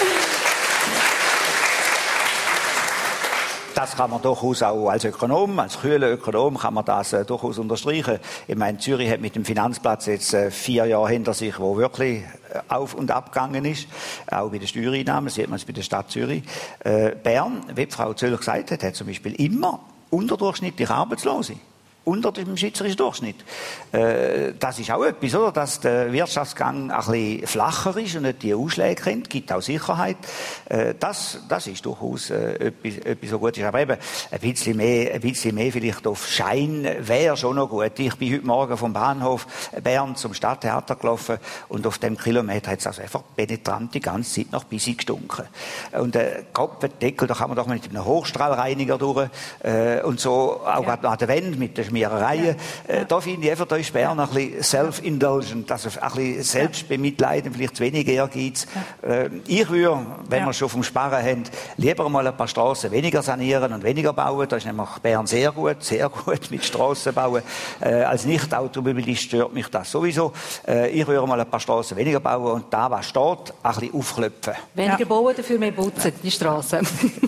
das kann man durchaus auch als Ökonom, als kühler Ökonom kann man das äh, durchaus unterstreichen. Ich meine, Zürich hat mit dem Finanzplatz jetzt äh, vier Jahre hinter sich, wo wirklich äh, auf- und abgegangen ist, auch bei den Steuereinnahmen, sieht man es bei der Stadt Zürich. Äh, Bern, wie Frau Zöller gesagt hat, hat zum Beispiel immer unterdurchschnittlich Arbeitslose. Unter dem schweizerischen Durchschnitt. Äh, das ist auch etwas, oder? Dass der Wirtschaftsgang ein bisschen flacher ist und nicht die Ausschläge kennt, gibt auch Sicherheit. Äh, das, das ist durchaus äh, etwas, etwas, so gut ist. Aber eben, ein bisschen mehr, ein bisschen mehr vielleicht auf Schein wäre schon noch gut. Ich bin heute Morgen vom Bahnhof Bern zum Stadttheater gelaufen und auf dem Kilometer hat es also einfach penetrant die ganze Zeit nach Bissi gestunken. Und äh, Kopfendeckel, da kann man doch mal mit einem Hochstrahlreiniger durch äh, und so, auch ja. an der Wand mit der Schmierereien. Ja. Äh, da finde ich einfach, da ist Bern ein bisschen self-indulgent, also ein bisschen Selbstbemitleiden, vielleicht zu wenig Ehrgeiz. Ja. Äh, ich würde, wenn ja. wir schon vom Sparen haben, lieber mal ein paar Straßen weniger sanieren und weniger bauen. Da ist nämlich Bern sehr gut, sehr gut mit Straßen bauen. Äh, als Nicht-Automobilist stört mich das sowieso. Äh, ich würde mal ein paar Straßen weniger bauen und da, was steht, ein bisschen aufklopfen. Weniger ja. bauen, dafür mehr putzen, die Straßen.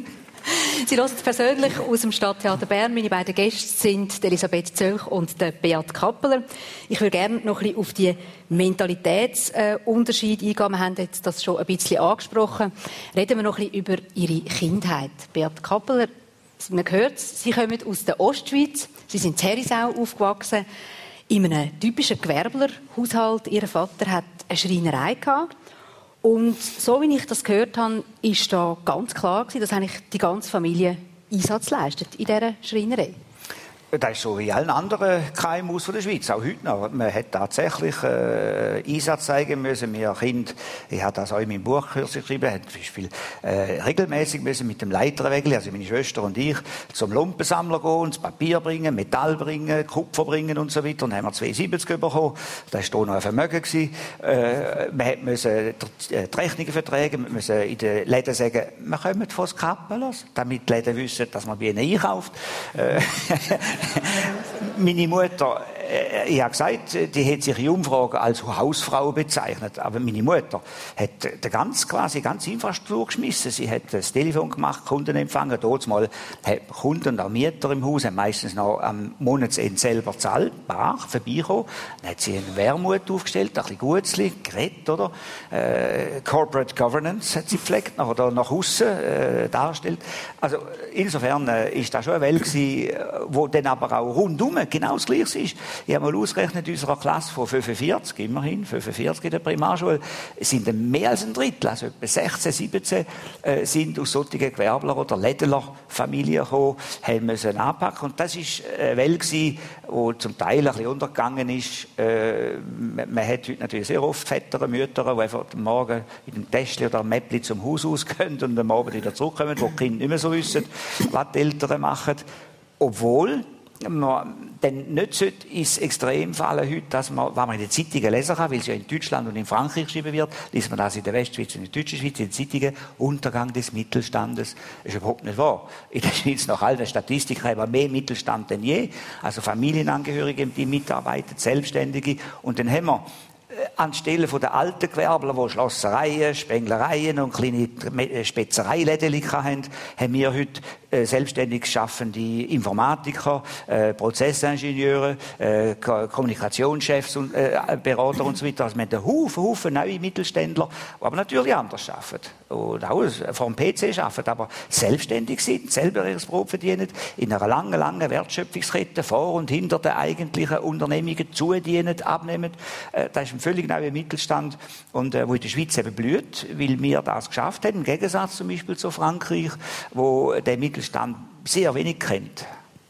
Sie hören persönlich aus dem Stadttheater Bern. Meine beiden Gäste sind Elisabeth Zölch und der Beat Kappeler. Ich würde gerne noch ein bisschen auf die Mentalitätsunterschiede eingehen. Wir haben jetzt das schon ein bisschen angesprochen. Reden wir noch ein bisschen über Ihre Kindheit. Beat Kappeler, man hört es, Sie kommen aus der Ostschweiz. Sie sind in Herisau aufgewachsen. In einem typischen Gewerblerhaushalt. Ihr Vater hat eine Schreinerei gehabt. Und so wie ich das gehört habe, ist da ganz klar gewesen, dass eigentlich die ganze Familie Einsatz leistet in dieser Schreinerei. Das ist so wie allen anderen K M Us von der Schweiz, auch heute noch. Man hat tatsächlich äh, Einsatz zeigen müssen. Wir Kinder, ich habe das auch in meinem Buch kürzlich geschrieben, haben zum Beispiel äh, regelmäßig müssen mit dem Leiterwägel, also meine Schwester und ich, zum Lumpensammler gehen, und das Papier bringen, Metall bringen, Kupfer bringen und so weiter. Und dann haben wir zwei siebzig bekommen. Das war da noch ein Vermögen gewesen. Äh, man hat müssen die Rechnungen vertragen, wir müssen in den Läden sagen, wir kommen von Skapelos, damit die Läden wissen, dass man bei ihnen einkauft. Äh, Meine Mutter, äh, ich habe gesagt, die hat sich in Umfragen als Hausfrau bezeichnet. Aber meine Mutter hat die ganze, quasi ganze Infrastruktur geschmissen. Sie hat das Telefon gemacht, Kunden empfangen. Dort mal hat Kunden und auch Mieter im Haus haben meistens noch am Monatsende selber zahlt, bar, vorbeikommen. Dann hat sie einen Wermut aufgestellt, ein bisschen Gutzli, Gerät, oder? Äh, Corporate Governance hat sie gepflegt, nach, oder nach aussen äh, darstellt. Also insofern äh, ist das schon eine Welt gewesen, wo dann aber auch rundum genau das Gleiche ist. Ich habe mal ausgerechnet, in unserer Klasse von fünfundvierzig, immerhin, fünfundvierzig in der Primarschule, sind mehr als ein Drittel, also etwa sechzehn, siebzehn, äh, sind aus solchen Gewerbler- oder Lädler-Familien gekommen, haben müssen anpacken. Und das ist eine Welt gewesen, die zum Teil ein bisschen untergegangen ist. Äh, man, man hat heute natürlich sehr oft Väter und Mütter, die einfach am Morgen in dem Täschchen oder am Mäppli zum Haus ausgehen und am Abend wieder zurückkommen, wo die Kinder nicht mehr so wissen, was die Eltern machen. Obwohl man dann nicht sollte ins Extrem fallen heute, dass man, was man in den Zeitungen lesen kann, weil es ja in Deutschland und in Frankreich geschrieben wird, liest man das in der Westschweiz und in der deutschen Schweiz, in den Zeitungen, Untergang des Mittelstandes. Das ist überhaupt nicht wahr. In der Schweiz, nach all den Statistiken, haben wir mehr Mittelstand denn je. Also Familienangehörige, die mitarbeiten, Selbstständige. Und dann haben wir anstelle von den alten Gewerbler, die Schlossereien, Spenglereien und kleine Spezereiläden haben, haben wir heute äh, selbstständig schaffende Informatiker, äh, Prozessingenieure, äh, Kommunikationschefs und äh, Berater und so weiter. Also wir haben einen Haufen, Haufen neue Mittelständler, die aber natürlich anders arbeiten. Und auch vor dem P C arbeiten, aber selbstständig sind, selber ihr Brot verdienen, in einer langen, langen Wertschöpfungskette vor und hinter den eigentlichen Unternehmungen zudienen, abnehmen. Äh, das ist ein völlig neuer Mittelstand, und äh, wo in der Schweiz eben blüht, weil wir das geschafft haben, im Gegensatz zum Beispiel zu Frankreich, wo der Mittelstand sehr wenig kennt.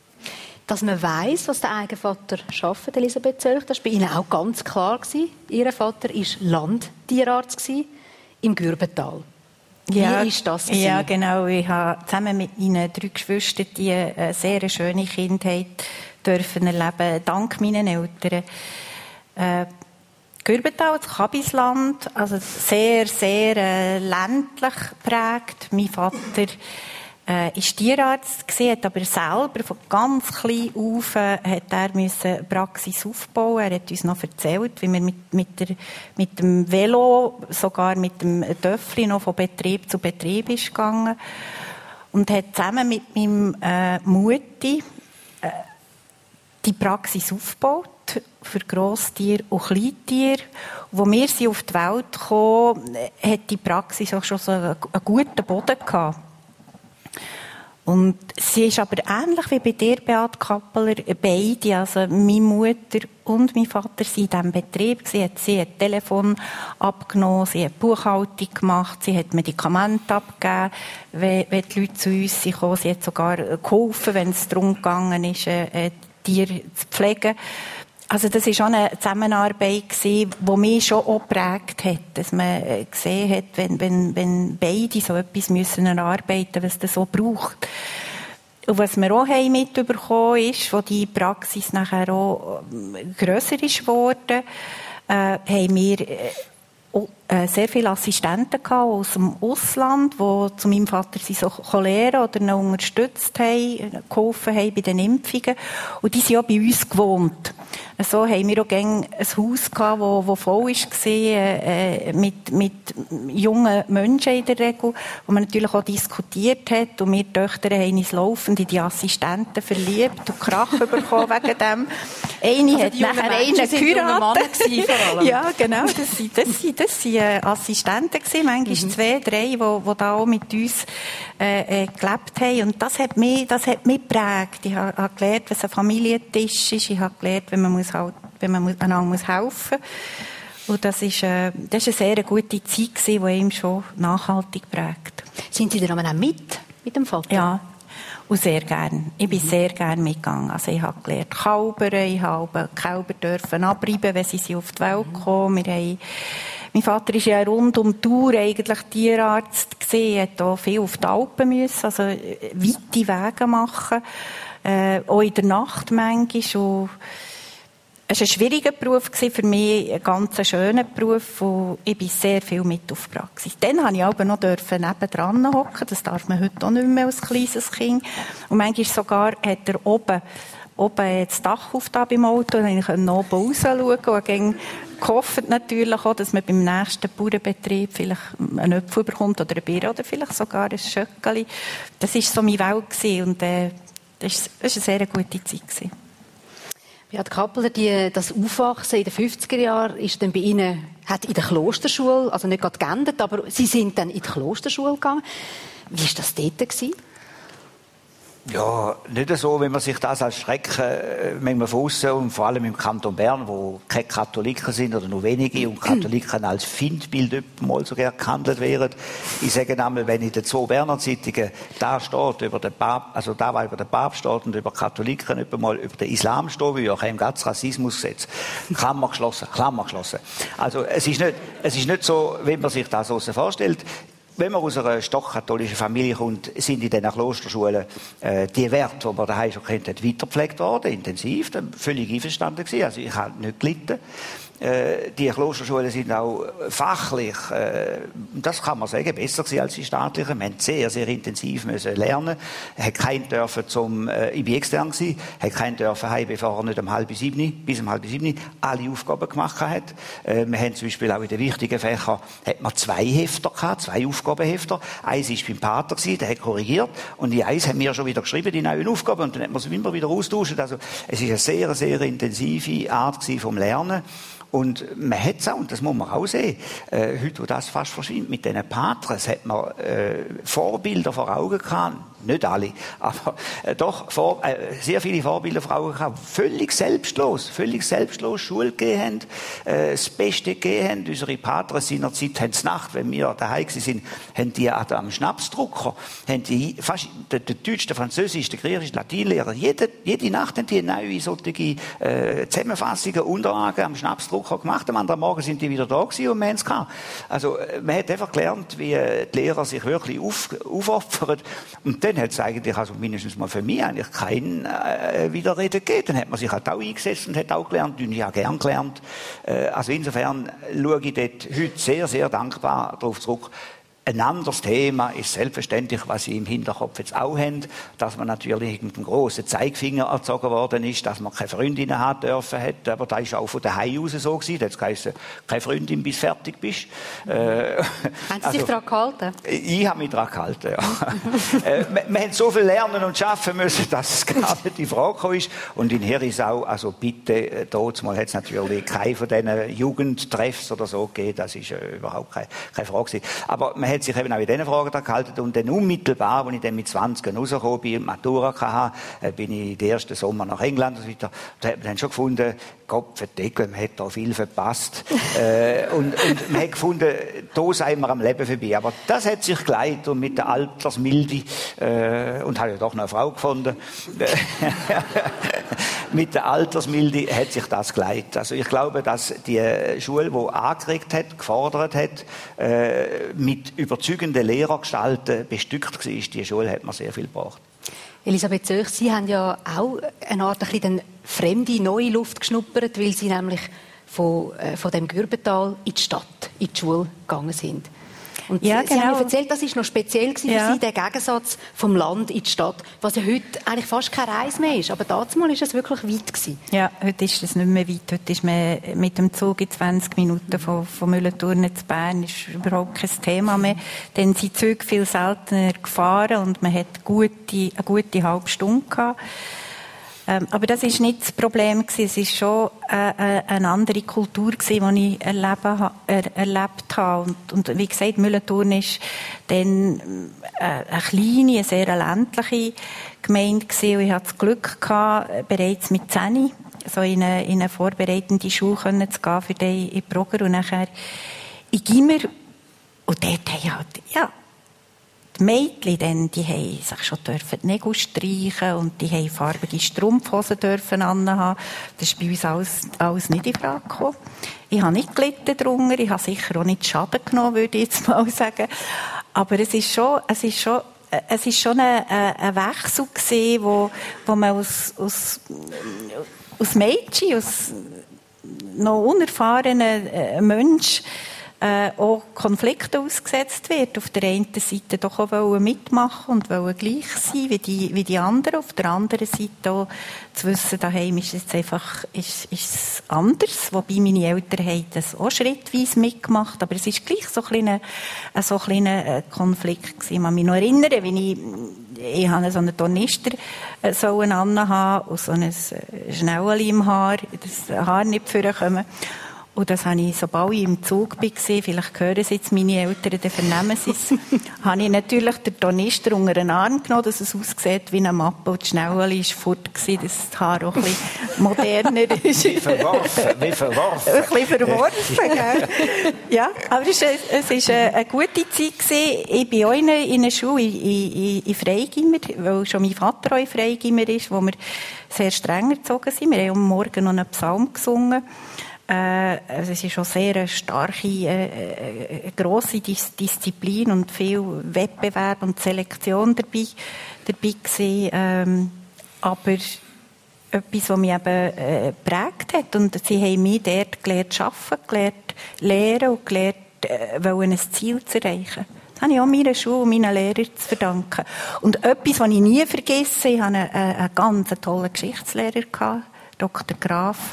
Dass man weiss, was der Eigenvater arbeitet, Elisabeth Zölch, das war bei Ihnen auch ganz klar gewesen. Ihr Vater war Landtierarzt im Gürbental. Wie ja, ist das gewesen? Ja, genau. Ich habe zusammen mit meinen drei Geschwistern die eine sehr schöne Kindheit dürfen erleben, dank meinen Eltern. Äh, Gürbental, das Kabisland, also sehr, sehr äh, ländlich geprägt. Mein Vater äh, ist Tierarzt gewesen, hat aber selber von ganz klein auf äh, hat er müssen Praxis aufbauen. Er hat uns noch erzählt, wie man mit, mit, der, mit dem Velo, sogar mit dem Töffli noch von Betrieb zu Betrieb ist gegangen. und hat zusammen mit meinem äh, Mutti äh, die Praxis aufgebaut für Grosstiere und Kleintiere. Wo wir sie auf die Welt kamen, hat die Praxis auch schon so einen, einen guten Boden gehabt. Und sie ist aber ähnlich wie bei dir, Beate Kappeler, beide, also meine Mutter und mein Vater, sind in diesem Betrieb. Sie hat, sie hat Telefon abgenommen, sie hat Buchhaltung gemacht, sie hat Medikamente abgegeben, wenn, wenn die Leute zu uns kamen. Sie hat sogar geholfen, wenn es darum gegangen ist, äh, Tiere zu pflegen. Also das war schon eine Zusammenarbeit, die mich schon auch geprägt hat, dass man gesehen hat, wenn, wenn, wenn beide so etwas müssen erarbeiten, was das so braucht. Und was wir auch mitbekommen haben, ist, wo die Praxis nachher auch grösser ist geworden, äh, haben wir äh, sehr viele Assistenten gehabt aus dem Ausland, die zu meinem Vater sie so lehren oder ihn unterstützt haben, geholfen haben bei den Impfungen. Und die sind auch bei uns gewohnt. So haben wir auch gerne ein Haus gehabt, das, das voll war, äh, mit, mit jungen Menschen in der Regel, wo man natürlich auch diskutiert hat. Und wir Töchter haben uns laufend in die Assistenten verliebt und Krach bekommen wegen dem. Eine also hat nachher einen geheiratet. Ja, genau. Das sind, das sind, das sind äh, Assistenten gewesen, manchmal mhm. zwei, drei, die, die da auch mit uns äh, äh, gelebt haben. Und das hat mich, das hat mich geprägt. Ich habe, habe gelernt, was ein Familientisch ist. Ich habe gelernt, wenn man muss halt, wenn man einander muss helfen muss. Und das ist, äh, das ist eine sehr gute Zeit gewesen, die ihm schon nachhaltig prägt. Sind Sie dann auch mit, mit dem Vater? Ja. Und sehr gern. Ich bin mhm. sehr gern mitgegangen. Also ich habe gelernt Kälbern, ich habe Kälber dürfen abreiben, wenn sie auf die Welt kommen. Wir haben, mein Vater war ja rund um die Tour eigentlich Tierarzt gewesen. Er hat auch viel auf die Alpen müssen, also weite Wege machen. Äh, auch in der Nacht manchmal. Und es war ein schwieriger Beruf für mich, ein ganz schöner Beruf, und ich bin sehr viel mit auf die Praxis. Dann durfte ich aber noch nebendran hocken, das darf man heute auch nicht mehr als kleines Kind. Und manchmal sogar hat er oben, oben das Dach aufgetan beim Auto, und ich konnte oben raus schauen und ging gehofft natürlich auch, dass man beim nächsten Bauernbetrieb vielleicht einen Apfel bekommt oder ein Bier oder vielleicht sogar ein Schöckeli. Das war so meine Welt gewesen, und äh, das war eine sehr gute Zeit gewesen. Beate Kappeler, die, das Aufwachsen in den fünfziger Jahren ist dann bei Ihnen, hat in der Klosterschule, also nicht gerade geendet, aber Sie sind dann in die Klosterschule gegangen. Wie war das dort gewesen? Ja, nicht so, wenn man sich das als Schrecken äh, manchmal von aussen, und vor allem im Kanton Bern, wo keine Katholiken sind oder nur wenige und Katholiken als Feindbild mal so gerne gehandelt werden. Ich sage einmal, wenn in den zwei Berner Zeitungen da steht, über den Papst, also da war über den Papst steht und über Katholiken, etwa mal über den Islam stehen würde, auch im ganzen Rassismusgesetz. Klammer geschlossen, Klammer geschlossen. Also es ist nicht, es ist nicht so, wenn man sich das so vorstellt. Wenn man aus einer stockkatholischen Familie kommt, sind in diesen Klosterschulen äh, die Werte, die man daheim schon kennt, weitergepflegt worden, intensiv, dann völlig einverstanden gewesen. Also ich habe nicht gelitten. Äh, die Klosterschulen sind auch fachlich, äh, das kann man sagen, besser gewesen als die staatlichen. Wir haben sehr, sehr intensiv müssen lernen. Ich habe keinen dürfen zum, äh, ich bin extern gewesen, habe keinen dürfen heim, bevor er nicht um halb sieben, bis um halb sieben alle Aufgaben gemacht hat. Äh, wir haben zum Beispiel auch in den wichtigen Fächern, hat man zwei Hefter gehabt, zwei Aufgabenhefter. Eins war beim Pater gewesen, der hat korrigiert, und die eins haben wir schon wieder geschrieben, die neuen Aufgaben, und dann hat man sie immer wieder austauschen. Also, es ist eine sehr, sehr intensive Art gewesen vom Lernen. Und man hat es auch, und das muss man auch sehen, äh, heute, wo das fast verschwindet, mit diesen Patres hat man äh, Vorbilder vor Augen gehabt. Nicht alle, aber äh, doch vor, äh, sehr viele Vorbilder vor Augen gehabt. Völlig selbstlos, völlig selbstlos Schule gegeben haben, äh, das Beste gegeben haben. Unsere Patres seinerzeit haben es Nacht, wenn wir daheim waren, haben die am Schnapsdrucker, haben die fast, der, der Deutsch, der Französisch, der Griechisch, der Latinlehrer, jede, jede Nacht haben die neue solche äh, Zusammenfassungen, Unterlagen am Schnapsdrucker gemacht. Am anderen Morgen sind die wieder da gewesen und wir haben es gehabt. Also, man hat einfach gelernt, wie die Lehrer sich wirklich auf, aufopfern. Und dann hat es eigentlich, also mindestens mal für mich, eigentlich kein äh, Widerreden gegeben. Dann hat man sich halt auch eingesetzt und hat auch gelernt, und ich habe gern gelernt. Äh, also insofern schaue ich dort heute sehr, sehr dankbar darauf zurück. Ein anderes Thema ist selbstverständlich, was Sie im Hinterkopf jetzt auch haben, dass man natürlich mit einem grossen Zeigefinger erzogen worden ist, dass man keine Freundinnen haben dürfen hat, aber das ist auch von daheim aus so gewesen. Da hat es geheißen, keine Freundin, bis du fertig bist. Äh, haben Sie also, sich daran gehalten? Ich habe mich daran gehalten, ja. äh, wir, wir haben so viel lernen und schaffen müssen, dass es gar nicht in Frage gekommen ist. Und in Herisau, also bitte, dort mal hat es natürlich keine von diesen Jugendtreffs oder so gegeben, das ist äh, überhaupt keine, keine Frage gewesen. Aber man hat sich eben auch in diesen Fragen daran gehalten. Und dann unmittelbar, als ich dann mit zwanzig rausgekommen bin und Matura hatte, bin ich den ersten Sommer nach England und so weiter. Da hat man dann schon gefunden, Gott verdecke, man hat da viel verpasst. äh, und, und man hat gefunden, da seien wir am Leben vorbei. Aber das hat sich geleitet und mit der Altersmilde, äh, und habe ja doch noch eine Frau gefunden, mit der Altersmilde hat sich das geleitet. Also ich glaube, dass die Schule, die angeregt hat, gefordert hat, äh, mit überzeugenden Lehrergestalten bestückt war, die Schule hat mir sehr viel gebracht. Elisabeth Zöch, Sie haben ja auch eine Art ein bisschen fremde, neue Luft geschnuppert, weil Sie nämlich von, äh, von dem Gürbental in die Stadt, in die Schule gegangen sind. Und ja, Sie genau. haben mir erzählt, das war noch speziell für ja. Sie, der Gegensatz vom Land in die Stadt, was ja heute eigentlich fast keine Reise mehr ist. Aber damals war es wirklich weit gewesen. Ja, heute ist es nicht mehr weit. Heute ist man mit dem Zug in zwanzig Minuten von, von Mühlenthurnen zu Bern ist überhaupt kein Thema mehr. Dann sind die Züge viel seltener gefahren und man hat gute, eine gute halbe Stunde gehabt. Ähm, aber das war nicht das Problem. Es war schon äh, eine andere Kultur, die ich erleben, er, erlebt habe. Und, und wie gesagt, Mühlenthurn ist dann äh, eine kleine, eine sehr ländliche Gemeinde gewesen. Und ich hatte das Glück gehabt, bereits mit zehn so in eine, in eine vorbereitende Schule zu gehen für die in Brugger und nachher in Gimmer. Und dort haben halt, ja, die Mädchen, dann, die haben sich schon die Nägel streichen und die haben farbige Strumpfhosen dürfen anhaben. Das ist bei uns alles, alles nicht in Frage gekommen. Ich habe nicht gelitten darunter, ich habe sicher auch nicht Schaden genommen, würde ich jetzt mal sagen. Aber es ist schon, es ist schon, es ist schon ein, ein Wechsel gewesen, wo, wo man aus, aus, aus Mädchen, aus noch unerfahrenen Menschen, Äh, auch Konflikte ausgesetzt wird. Auf der einen Seite doch auch mitmachen und wollen gleich sein wie die, wie die anderen. Auf der anderen Seite auch zu wissen, daheim ist es einfach ist, ist es anders. Wobei meine Eltern haben das auch schrittweise mitgemacht. Aber es ist gleich so ein kleiner, so ein kleiner Konflikt gewesen. Ich kann mich noch erinnern, wie ich, ich habe so einen Tornister so anhaben und so ein Schnäueli im Haar, das Haar nicht vorkommen. Und das habe ich, sobald ich im Zug war, vielleicht hören Sie jetzt meine Eltern, dann vernehmen Sie es, habe ich natürlich den Tornister unter den Arm genommen, dass es aussieht wie eine Mappe. Und die Schnäueli war fort, dass das Haar auch ein bisschen moderner ist. Wie verworfen, wie verworfen. Ein bisschen verworfen, gell? Ja, aber es war eine, eine gute Zeit gewesen. Ich bin auch in einer Schule, in, in, in Freigimmer, weil schon mein Vater auch in Freigimmer ist, wo wir sehr streng erzogen sind. Wir haben am Morgen noch einen Psalm gesungen. Äh, also es ist schon sehr eine starke, äh, äh, grosse Dis- Disziplin und viel Wettbewerb und Selektion dabei, dabei gewesen. Ähm, aber etwas, was mich eben äh, geprägt hat. Und sie haben mich dort gelernt arbeiten, gelernt lernen und gelernt, äh, wollen ein Ziel zu erreichen. Das habe ich auch meiner Schule und meinen Lehrern zu verdanken. Und etwas, was ich nie vergesse, ich hatte einen, einen ganz tollen Geschichtslehrer gehabt, Doktor Graf.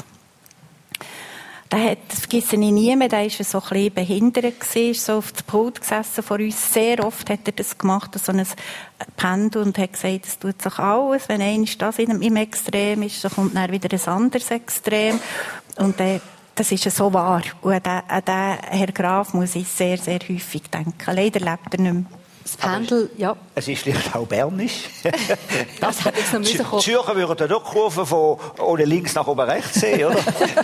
Der hat, das vergesse ich nie mehr, der war so ein bisschen behindert gewesen, so auf dem Pult gesessen vor uns. Sehr oft hat er das gemacht, so ein Pendel, und hat gesagt, es tut sich alles, wenn einmal das im Extrem ist, so kommt dann wieder ein anderes Extrem. Und äh, das ist so wahr. Und an den, an den Herr Graf muss ich sehr, sehr häufig denken. Leider lebt er nicht mehr. Das Pendel, ja. Es ist vielleicht auch bernisch. Das hätte jetzt noch müssen kommen. Die Zürcher würden doch Kurven von oben links nach oben rechts sehen, oder?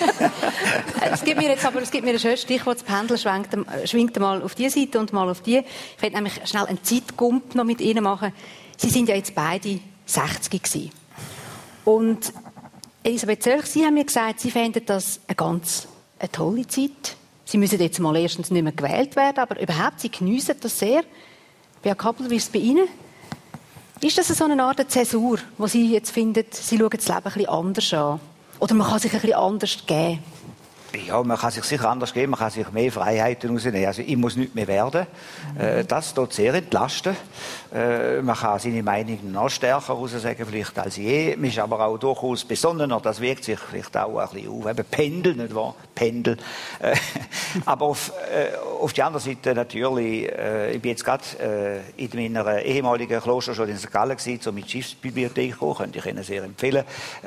Es gibt mir jetzt aber, es gibt mir ein schönes Stichwort. Das Pendel schwenkt, schwingt mal auf die Seite und mal auf die. Ich werde nämlich schnell einen Zeitgump noch mit Ihnen machen. Sie sind ja jetzt beide sechzig gewesen. Und Elisabeth Zöch, Sie haben mir gesagt, Sie fänden das eine ganz eine tolle Zeit. Sie müssen jetzt mal erstens nicht mehr gewählt werden, aber überhaupt, Sie geniessen das sehr. Bea Kappel, wie ist es bei Ihnen? Ist das so eine Art Zäsur, wo Sie jetzt finden, Sie schauen das Leben ein bisschen anders an? Oder man kann sich ein bisschen anders geben? Ja, man kann sich sicher anders geben, man kann sich mehr Freiheiten rausnehmen. Also ich muss nicht mehr werden. Mhm. Das tut sehr entlasten. Man kann seine Meinung noch stärker raussagen vielleicht als je. Man ist aber auch durchaus besonnener. Das wirkt sich vielleicht auch ein bisschen auf. Eben Pendel, nicht wahr? Pendel. Aber auf, auf die andere Seite natürlich, ich bin jetzt gerade in meiner ehemaligen Klosterschule in Sankt Gallen gewesen, so mit Schiffsbibliothek gekommen, könnte ich Ihnen sehr empfehlen.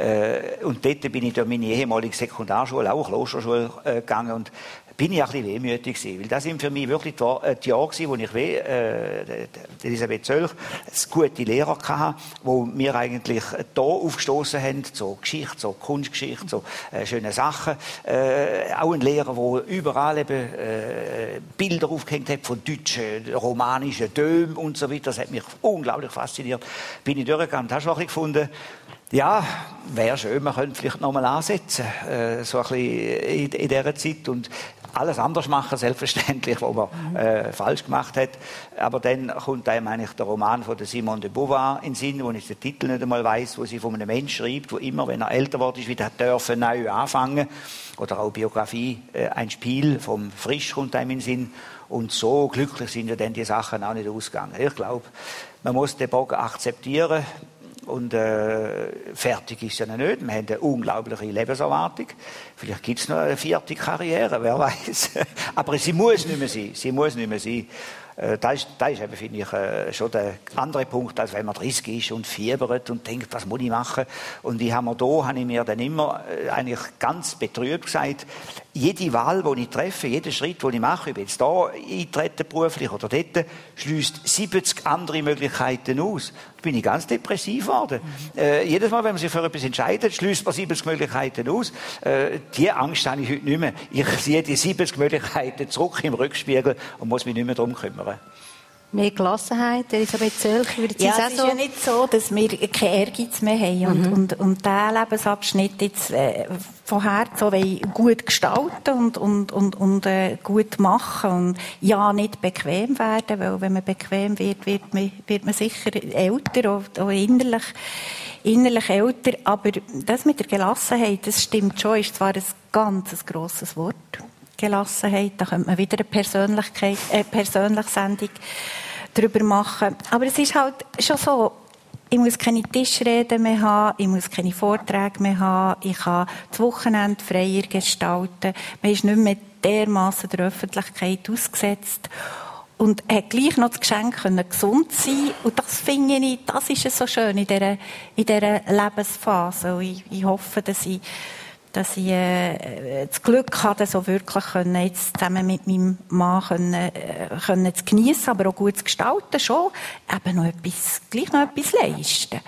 Und dort bin ich durch meine ehemalige Sekundarschule, auch Klosterschule, gegangen und bin ich ein bisschen wehmütig gewesen, weil das sind für mich wirklich die, die Jahre gewesen, wo ich weh, äh, Elisabeth Zölch, gute Lehrer hatte, wo mir eigentlich da aufgestoßen haben, so Geschichte, so Kunstgeschichte, so äh, schöne Sachen. Äh, auch ein Lehrer, der überall eben äh, Bilder aufgehängt hat von deutschen, romanischen Dömen und so weiter. Das hat mich unglaublich fasziniert. Bin ich durchgegangen und habe schon ein bisschen gefunden, ja, wäre schön, man könnte vielleicht noch mal ansetzen, äh, so ein bisschen in, in dieser Zeit und alles anders machen, selbstverständlich, was man äh, falsch gemacht hat. Aber dann kommt einem eigentlich der Roman von der Simone de Beauvoir in den Sinn, wo ich den Titel nicht einmal weiss, wo sie von einem Menschen schreibt, der immer, wenn er älter wird, ist, wieder dürfen neu anfangen. Oder auch Biografie, äh, ein Spiel vom Frisch kommt einem in den Sinn. Und so glücklich sind ja dann die Sachen auch nicht ausgegangen. Ich glaube, man muss den Bogen akzeptieren. Und äh, fertig ist ja noch nicht. Wir haben eine unglaubliche Lebenserwartung. Vielleicht gibt es noch eine vierte Karriere, wer weiß. Aber sie muss nicht mehr sein. Sie muss nicht mehr sein. Äh, das ist, das ist eben, finde ich, äh, schon der andere Punkt, als wenn man dreißig ist und fiebert und denkt, was muss ich machen? Und ich habe mir da, habe ich mir dann immer äh, eigentlich ganz betrübt gesagt, jede Wahl, die ich treffe, jeder Schritt, den ich mache, ob jetzt da eintreten beruflich oder dort, schließt siebzig andere Möglichkeiten aus. Da bin ich ganz depressiv geworden. Mhm. Äh, jedes Mal, wenn man sich für etwas entscheidet, schließt man siebzig Möglichkeiten aus. Äh, die Angst habe ich heute nicht mehr. Ich sehe die siebzig Möglichkeiten zurück im Rückspiegel und muss mich nicht mehr darum kümmern. Mehr Gelassenheit, Elisabeth Zölch, würde ja, es ist so? Ja nicht so, dass wir keinen Ehrgeiz mehr haben und, mhm. und, und diesen Lebensabschnitt jetzt äh, von Herzen so gut gestalten und, und, und, und äh, gut machen und ja, nicht bequem werden, weil wenn man bequem wird, wird man, wird man sicher älter, auch, auch innerlich, innerlich älter, aber das mit der Gelassenheit, das stimmt schon, ist zwar ein ganz grosses Wort, Gelassenheit, da könnte man wieder eine Persönlichkeit, äh, persönliche Sendung darüber machen. Aber es ist halt schon so, ich muss keine Tischreden mehr haben, ich muss keine Vorträge mehr haben, ich kann das Wochenende freier gestalten, man ist nicht mehr dermassen der Öffentlichkeit ausgesetzt und hat gleich noch das Geschenk können, gesund sein. Und das finde ich, das ist es so schön in dieser, in dieser Lebensphase. Und ich, ich hoffe, dass ich dass ich äh, das Glück hatte, so wirklich können, jetzt zusammen mit meinem Mann können, äh, können zu geniessen, aber auch gut zu gestalten, schon eben noch etwas, gleich noch etwas leisten.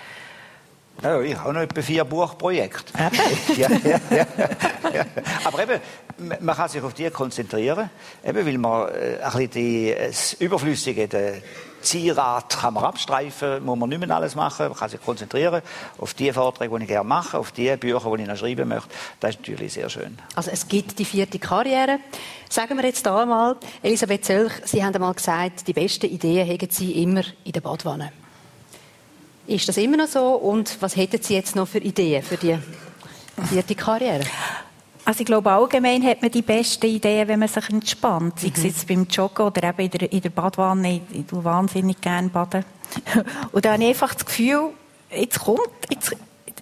Ja, ich habe noch etwa vier Buchprojekte. ja, ja, ja, ja. Aber eben, man kann sich auf die konzentrieren, eben, weil man äh, ein bisschen die, das Überflüssige, die Zierat kann man abstreifen, muss man nicht mehr alles machen, man kann sich konzentrieren auf die Vorträge, die ich gerne mache, auf die Bücher, die ich noch schreiben möchte. Das ist natürlich sehr schön. Also es gibt die vierte Karriere. Sagen wir jetzt da mal, Elisabeth Zölch, Sie haben einmal gesagt, die besten Ideen haben Sie immer in der Badwanne. Ist das immer noch so? Und was hätten Sie jetzt noch für Ideen für die vierte Karriere? Also ich glaube, allgemein hat man die besten Ideen, wenn man sich entspannt. Sei es jetzt beim Joggen oder eben in der, in der Badwanne. Ich tue wahnsinnig gerne baden. Und dann habe ich einfach das Gefühl, jetzt kommt, jetzt,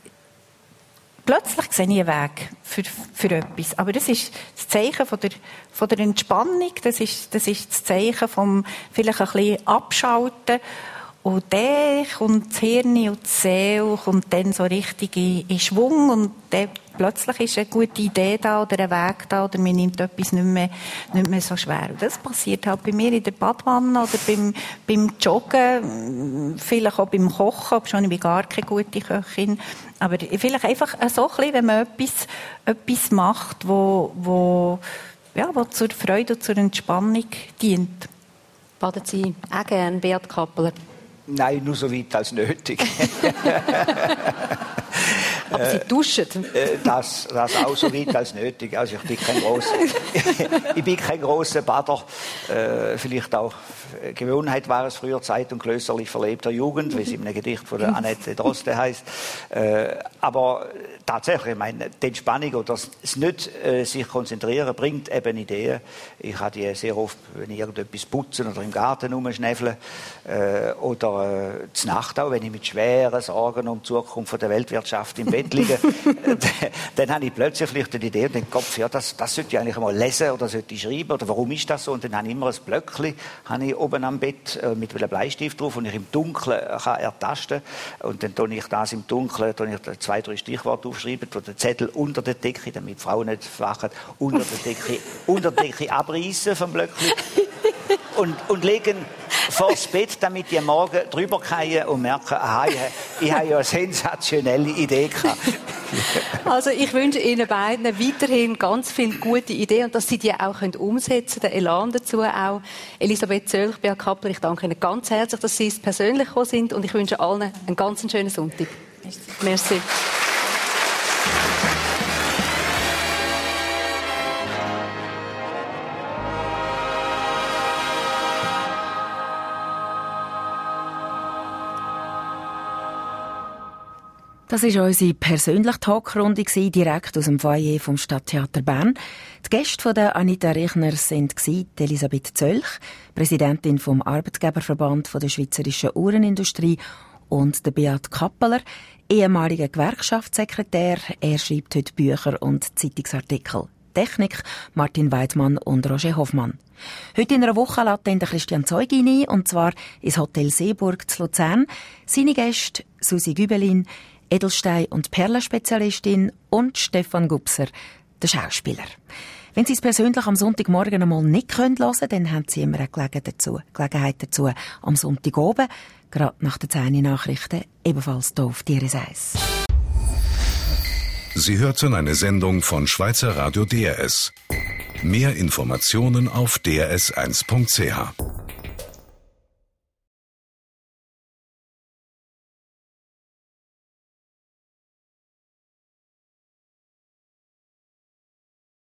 plötzlich sehe ich einen Weg für, für etwas. Aber das ist das Zeichen von der, von der Entspannung, das ist, das ist das Zeichen vom vielleicht ein bisschen Abschalten. Und dann kommt das Hirn und die Seele kommt dann so richtig in, in Schwung und dann plötzlich ist eine gute Idee da oder ein Weg da oder man nimmt etwas nicht mehr, nicht mehr so schwer. Und das passiert halt bei mir in der Badwanne oder beim, beim Joggen, vielleicht auch beim Kochen, obwohl ich bin gar keine gute Köchin. Aber vielleicht einfach so ein bisschen, wenn man etwas, etwas macht, wo, wo, ja, wo zur Freude und zur Entspannung dient. Baden Sie auch gerne, Beat Kappeler? Nein, nur so weit als nötig. Aber Sie duschen? Äh, das, das auch so weit als nötig. Also ich bin kein grosser, ich bin kein grosser Bader. Äh, vielleicht auch Gewohnheit war es früher, Zeit und klösterlich verlebter Jugend, wie es in einem Gedicht von der Annette Droste heißt. Äh, aber tatsächlich, ich meine, die Entspannung oder das nicht äh, sich konzentrieren bringt eben Ideen. Ich habe die sehr oft, wenn ich irgendetwas putzen oder im Garten rumschnäfle äh, oder äh, zur Nacht auch, wenn ich mit schweren Sorgen um die Zukunft der Weltwirtschaft im Bett liege, dann, dann habe ich plötzlich vielleicht eine Idee und den Kopf, ja, das, das sollte ich eigentlich mal lesen oder sollte ich schreiben oder warum ist das so? Und dann habe ich immer ein Blöckchen habe ich oben am Bett äh, mit einem Bleistift drauf und ich im Dunkeln kann ertasten und dann tue ich das im Dunkeln, tue ich zwei, drei Stichworte aufschreiben, oder den Zettel unter der Decke, damit die Frau nicht wachen, unter der Decke, unter der Decke abreißen vom Blöckchen und, und legen vors Bett, damit die am Morgen drüber fallen und merken, aha, ich, ich habe ja eine sensationelle Idee gehabt. Also ich wünsche Ihnen beiden weiterhin ganz viele gute Ideen und dass Sie die auch umsetzen können. Den Elan dazu auch. Elisabeth Zölch, Beat Kappler, ich danke Ihnen ganz herzlich, dass Sie persönlich gekommen sind und ich wünsche allen einen ganz schönen Sonntag. Merci. Merci. Das war unsere persönliche Talkrunde, direkt aus dem Foyer vom Stadttheater Bern. Die Gäste von der Anita Rechner waren Elisabeth Zölch, Präsidentin vom Arbeitgeberverband der Schweizerischen Uhrenindustrie, und der Beat Kappeler, ehemaliger Gewerkschaftssekretär. Er schreibt heute Bücher und Zeitungsartikel. Technik Martin Weidmann und Roger Hoffmann. Heute in einer Woche lädt dann Christian Zeug ein, und zwar ins Hotel Seeburg zu Luzern. Seine Gäste Susi Gübelin, Edelstein- und Perlenspezialistin, und Stefan Gubser, der Schauspieler. Wenn Sie es persönlich am Sonntagmorgen einmal nicht hören können, dann haben Sie immer eine Gelegenheit dazu, Gelegenheit dazu am Sonntag oben, gerade nach den zehn Nachrichten, ebenfalls hier auf D R S eins. Sie hörten eine Sendung von Schweizer Radio D R S. Mehr Informationen auf d r s eins punkt c h.